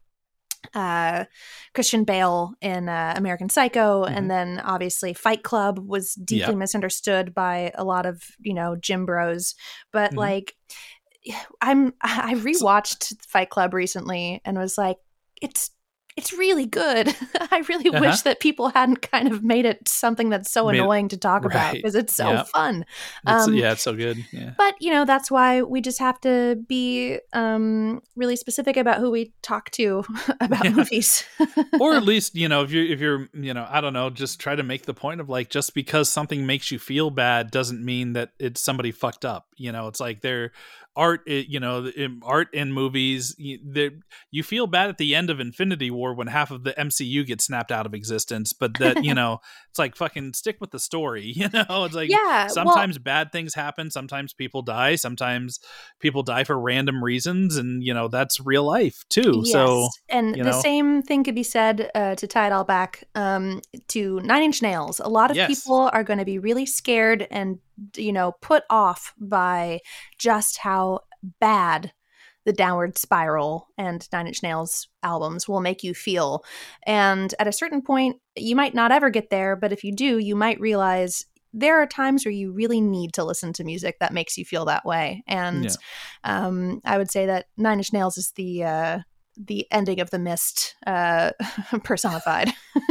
uh Christian Bale in uh, American Psycho, Mhm. and then obviously Fight Club was deeply Yep. misunderstood by a lot of, you know, gym bros. But Mhm. like I'm I rewatched Fight Club recently and was like, it's it's really good. I really Uh-huh. wish that people hadn't kind of made it something that's so Made it- annoying to talk about right. because it's so Yep. fun. It's, Um, yeah, it's so good. Yeah. But, you know, that's why we just have to be um, really specific about who we talk to about Yeah. movies. Or at least, you know, if you're if you're you know, I don't know, just try to make the point of like, just because something makes you feel bad doesn't mean that it's somebody fucked up. You know, it's like they're art, it, you know, in art in movies, you, there- you feel bad at the end of Infinity War when half of the M C U gets snapped out of existence, but that, you know, it's like fucking stick with the story. You know, it's like Yeah, well- sometimes bad things happen, sometimes people die, sometimes people die for random reasons, and you know that's real life too. So and you the know. same thing could be said uh, to tie it all back um, to Nine Inch Nails. A lot of Yes. people are going to be really scared and, you know, put off by just how bad the Downward Spiral and Nine Inch Nails albums will make you feel. And at a certain point, you might not ever get there, but if you do, you might realize there are times where you really need to listen to music that makes you feel that way. And Yeah. um, I would say that Nine Inch Nails is the uh, the ending of The Mist uh, personified.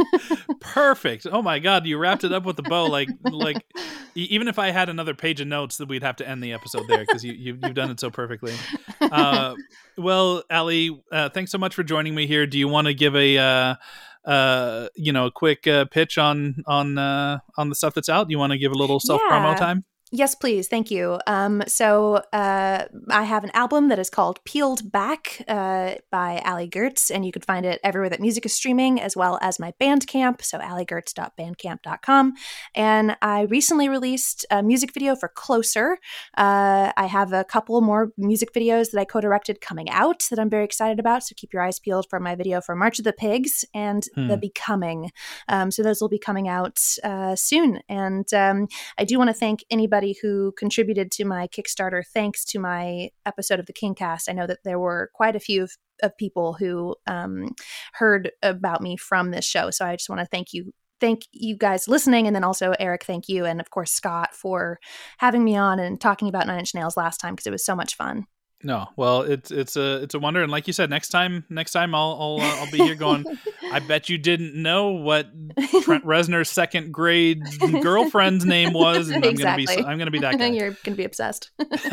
Perfect. Oh my god, you wrapped it up with a bow. Like, like e- even if I had another page of notes, that we'd have to end the episode there because you, you you've done it so perfectly. Uh, well, Ali, uh, thanks so much for joining me here. Do you want to give a uh, uh, you know, a quick uh, pitch on on uh, on the stuff that's out? You want to give a little self promo Yeah. time? Yes, please. Thank you. Um, so uh, I have an album that is called Peeled Back uh, by Ali Gertz, and you can find it everywhere that music is streaming, as well as my Bandcamp, so ali gertz dot bandcamp dot com. And I recently released a music video for Closer. Uh, I have a couple more music videos that I co-directed coming out that I'm very excited about, so keep your eyes peeled for my video for March of the Pigs and Hmm. The Becoming. Um, so those will be coming out uh, soon. And um, I do want to thank anybody who contributed to my Kickstarter thanks to my episode of the Kingcast. I know that there were quite a few of, of people who um, heard about me from this show. So I just want to thank you. Thank you guys listening. And then also Eric, thank you. And of course, Scott for having me on and talking about Nine Inch Nails last time because it was so much fun. No, well, it's it's a it's a wonder, and like you said, next time next time I'll I'll uh, I'll be here going. I bet you didn't know what Trent Reznor's second grade girlfriend's name was, and I'm Exactly. gonna be I'm gonna be that guy. You're going to be obsessed.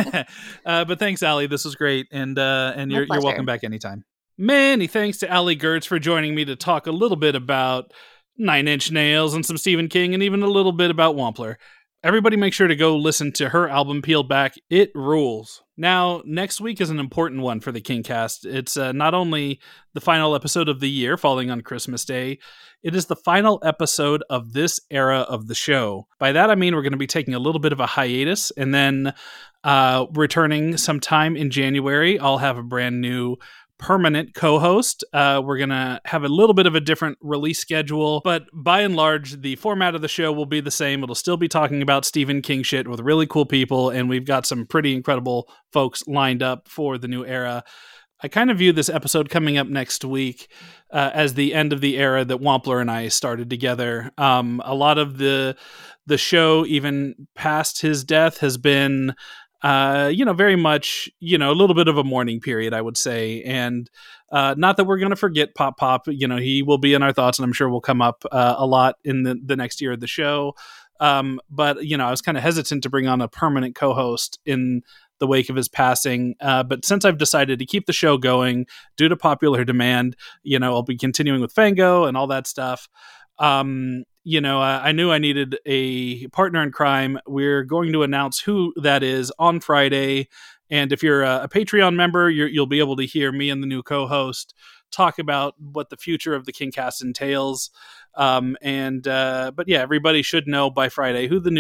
uh, but thanks, Ali. This was great, and uh, and My you're you're pleasure. welcome back anytime. Many thanks to Ali Gertz for joining me to talk a little bit about Nine Inch Nails and some Stephen King, and even a little bit about Wampler. Everybody make sure to go listen to her album Peeled Back. It rules. Now, next week is an important one for the Kingcast. It's uh, not only the final episode of the year, falling on Christmas Day, it is the final episode of this era of the show. By that, I mean we're going to be taking a little bit of a hiatus and then uh, returning sometime in January. I'll have a brand new permanent co-host. Uh, we're going to have a little bit of a different release schedule, but by and large, the format of the show will be the same. It'll still be talking about Stephen King shit with really cool people, and we've got some pretty incredible folks lined up for the new era. I kind of view this episode coming up next week uh, as the end of the era that Wampler and I started together. Um, a lot of the the show, even past his death, has been uh, you know, very much, you know, a little bit of a mourning period, I would say. And uh, not that we're going to forget Pop Pop, you know, he will be in our thoughts and I'm sure will come up uh, a lot in the, the next year of the show. Um, but, you know, I was kind of hesitant to bring on a permanent co-host in the wake of his passing. Uh, but since I've decided to keep the show going due to popular demand, you know, I'll be continuing with Fango and all that stuff. Um, you know, uh, I knew I needed a partner in crime. We're going to announce who that is on Friday. And if you're a, a Patreon member, you're, you'll be able to hear me and the new co-host talk about what the future of the Kingcast entails. Um, and, uh, but yeah, everybody should know by Friday who the new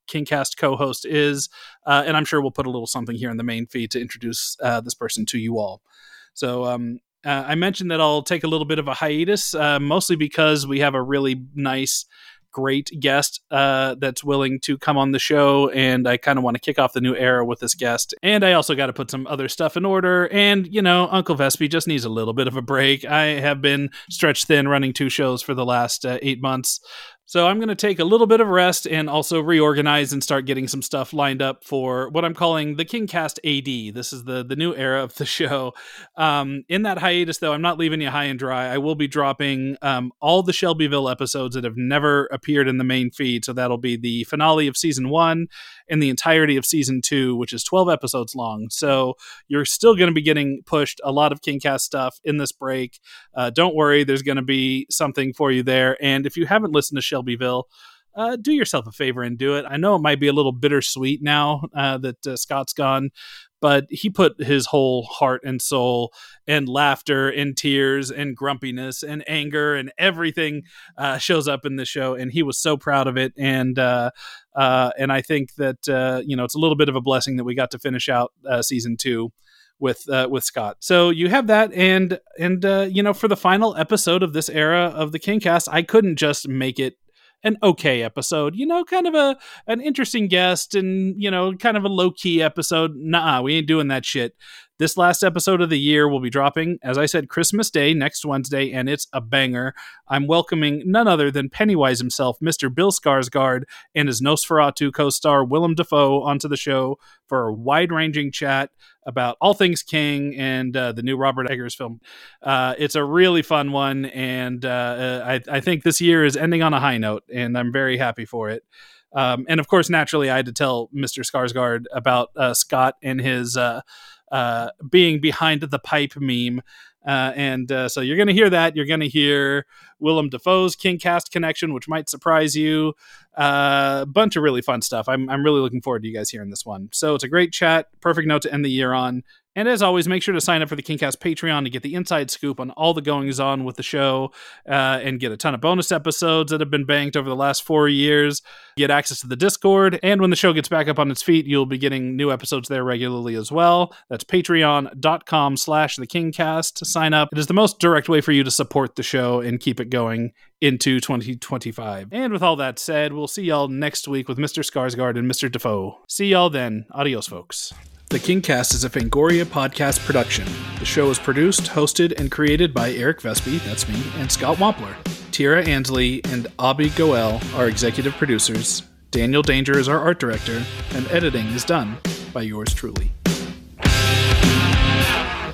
KingCast co-host is, uh, and I'm sure we'll put a little something here in the main feed to introduce uh, this person to you all. So um, uh, I mentioned that I'll take a little bit of a hiatus, uh, mostly because we have a really nice, great guest uh, that's willing to come on the show, and I kind of want to kick off the new era with this guest. And I also got to put some other stuff in order, and, you know, Uncle Vespi just needs a little bit of a break. I have been stretched thin running two shows for the last uh, eight months. So I'm going to take a little bit of rest and also reorganize and start getting some stuff lined up for what I'm calling the KingCast A D. This is the, the new era of the show. Um, in that hiatus, though, I'm not leaving you high and dry. I will be dropping um, all the Shelbyville episodes that have never appeared in the main feed. So that'll be the finale of season one and the entirety of season two, which is twelve episodes long. So you're still going to be getting pushed a lot of KingCast stuff in this break. Uh, don't worry, there's going to be something for you there. And if you haven't listened to Shelbyville, uh, do yourself a favor and do it. I know it might be a little bittersweet now uh, that uh, Scott's gone, but he put his whole heart and soul and laughter and tears and grumpiness and anger and everything uh, shows up in the show, and he was so proud of it. And uh, uh, and I think that uh, you know, it's a little bit of a blessing that we got to finish out uh, season two with uh, with Scott. So you have that, and and uh, you know, for the final episode of this era of the KingCast, I couldn't just make it an okay episode, you know, kind of a an interesting guest and, you know, kind of a low-key episode. Nah, we ain't doing that shit. This last episode of the year will be dropping, as I said, Christmas Day, next Wednesday, and it's a banger. I'm welcoming none other than Pennywise himself, Mister Bill Skarsgård, and his Nosferatu co-star Willem Dafoe onto the show for a wide-ranging chat about all things King and uh, the new Robert Eggers film. Uh, it's a really fun one, and uh, I, I think this year is ending on a high note, and I'm very happy for it. Um, and of course, naturally, I had to tell Mister Skarsgård about uh, Scott and his uh, uh, being behind the pipe meme. Uh, and uh, so you're going to hear that. You're going to hear Willem Dafoe's KingCast connection, which might surprise you. A uh, bunch of really fun stuff. I'm I'm really looking forward to you guys hearing this one. So it's a great chat. Perfect note to end the year on. And as always, make sure to sign up for the KingCast Patreon to get the inside scoop on all the goings-on with the show uh, and get a ton of bonus episodes that have been banked over the last four years. Get access to the Discord, and when the show gets back up on its feet, you'll be getting new episodes there regularly as well. That's patreon.com slash the KingCast to sign up. It is the most direct way for you to support the show and keep it going into twenty twenty-five. And with all that said, we'll see y'all next week with Mister Skarsgård and Mister Dafoe. See y'all then. Adios, folks. The KingCast is a Fangoria podcast production. The show is produced, hosted, and created by Eric Vespi, that's me, and Scott Wampler. Tira Ansley and Abby Goel are executive producers. Daniel Danger is our art director, and editing is done by yours truly.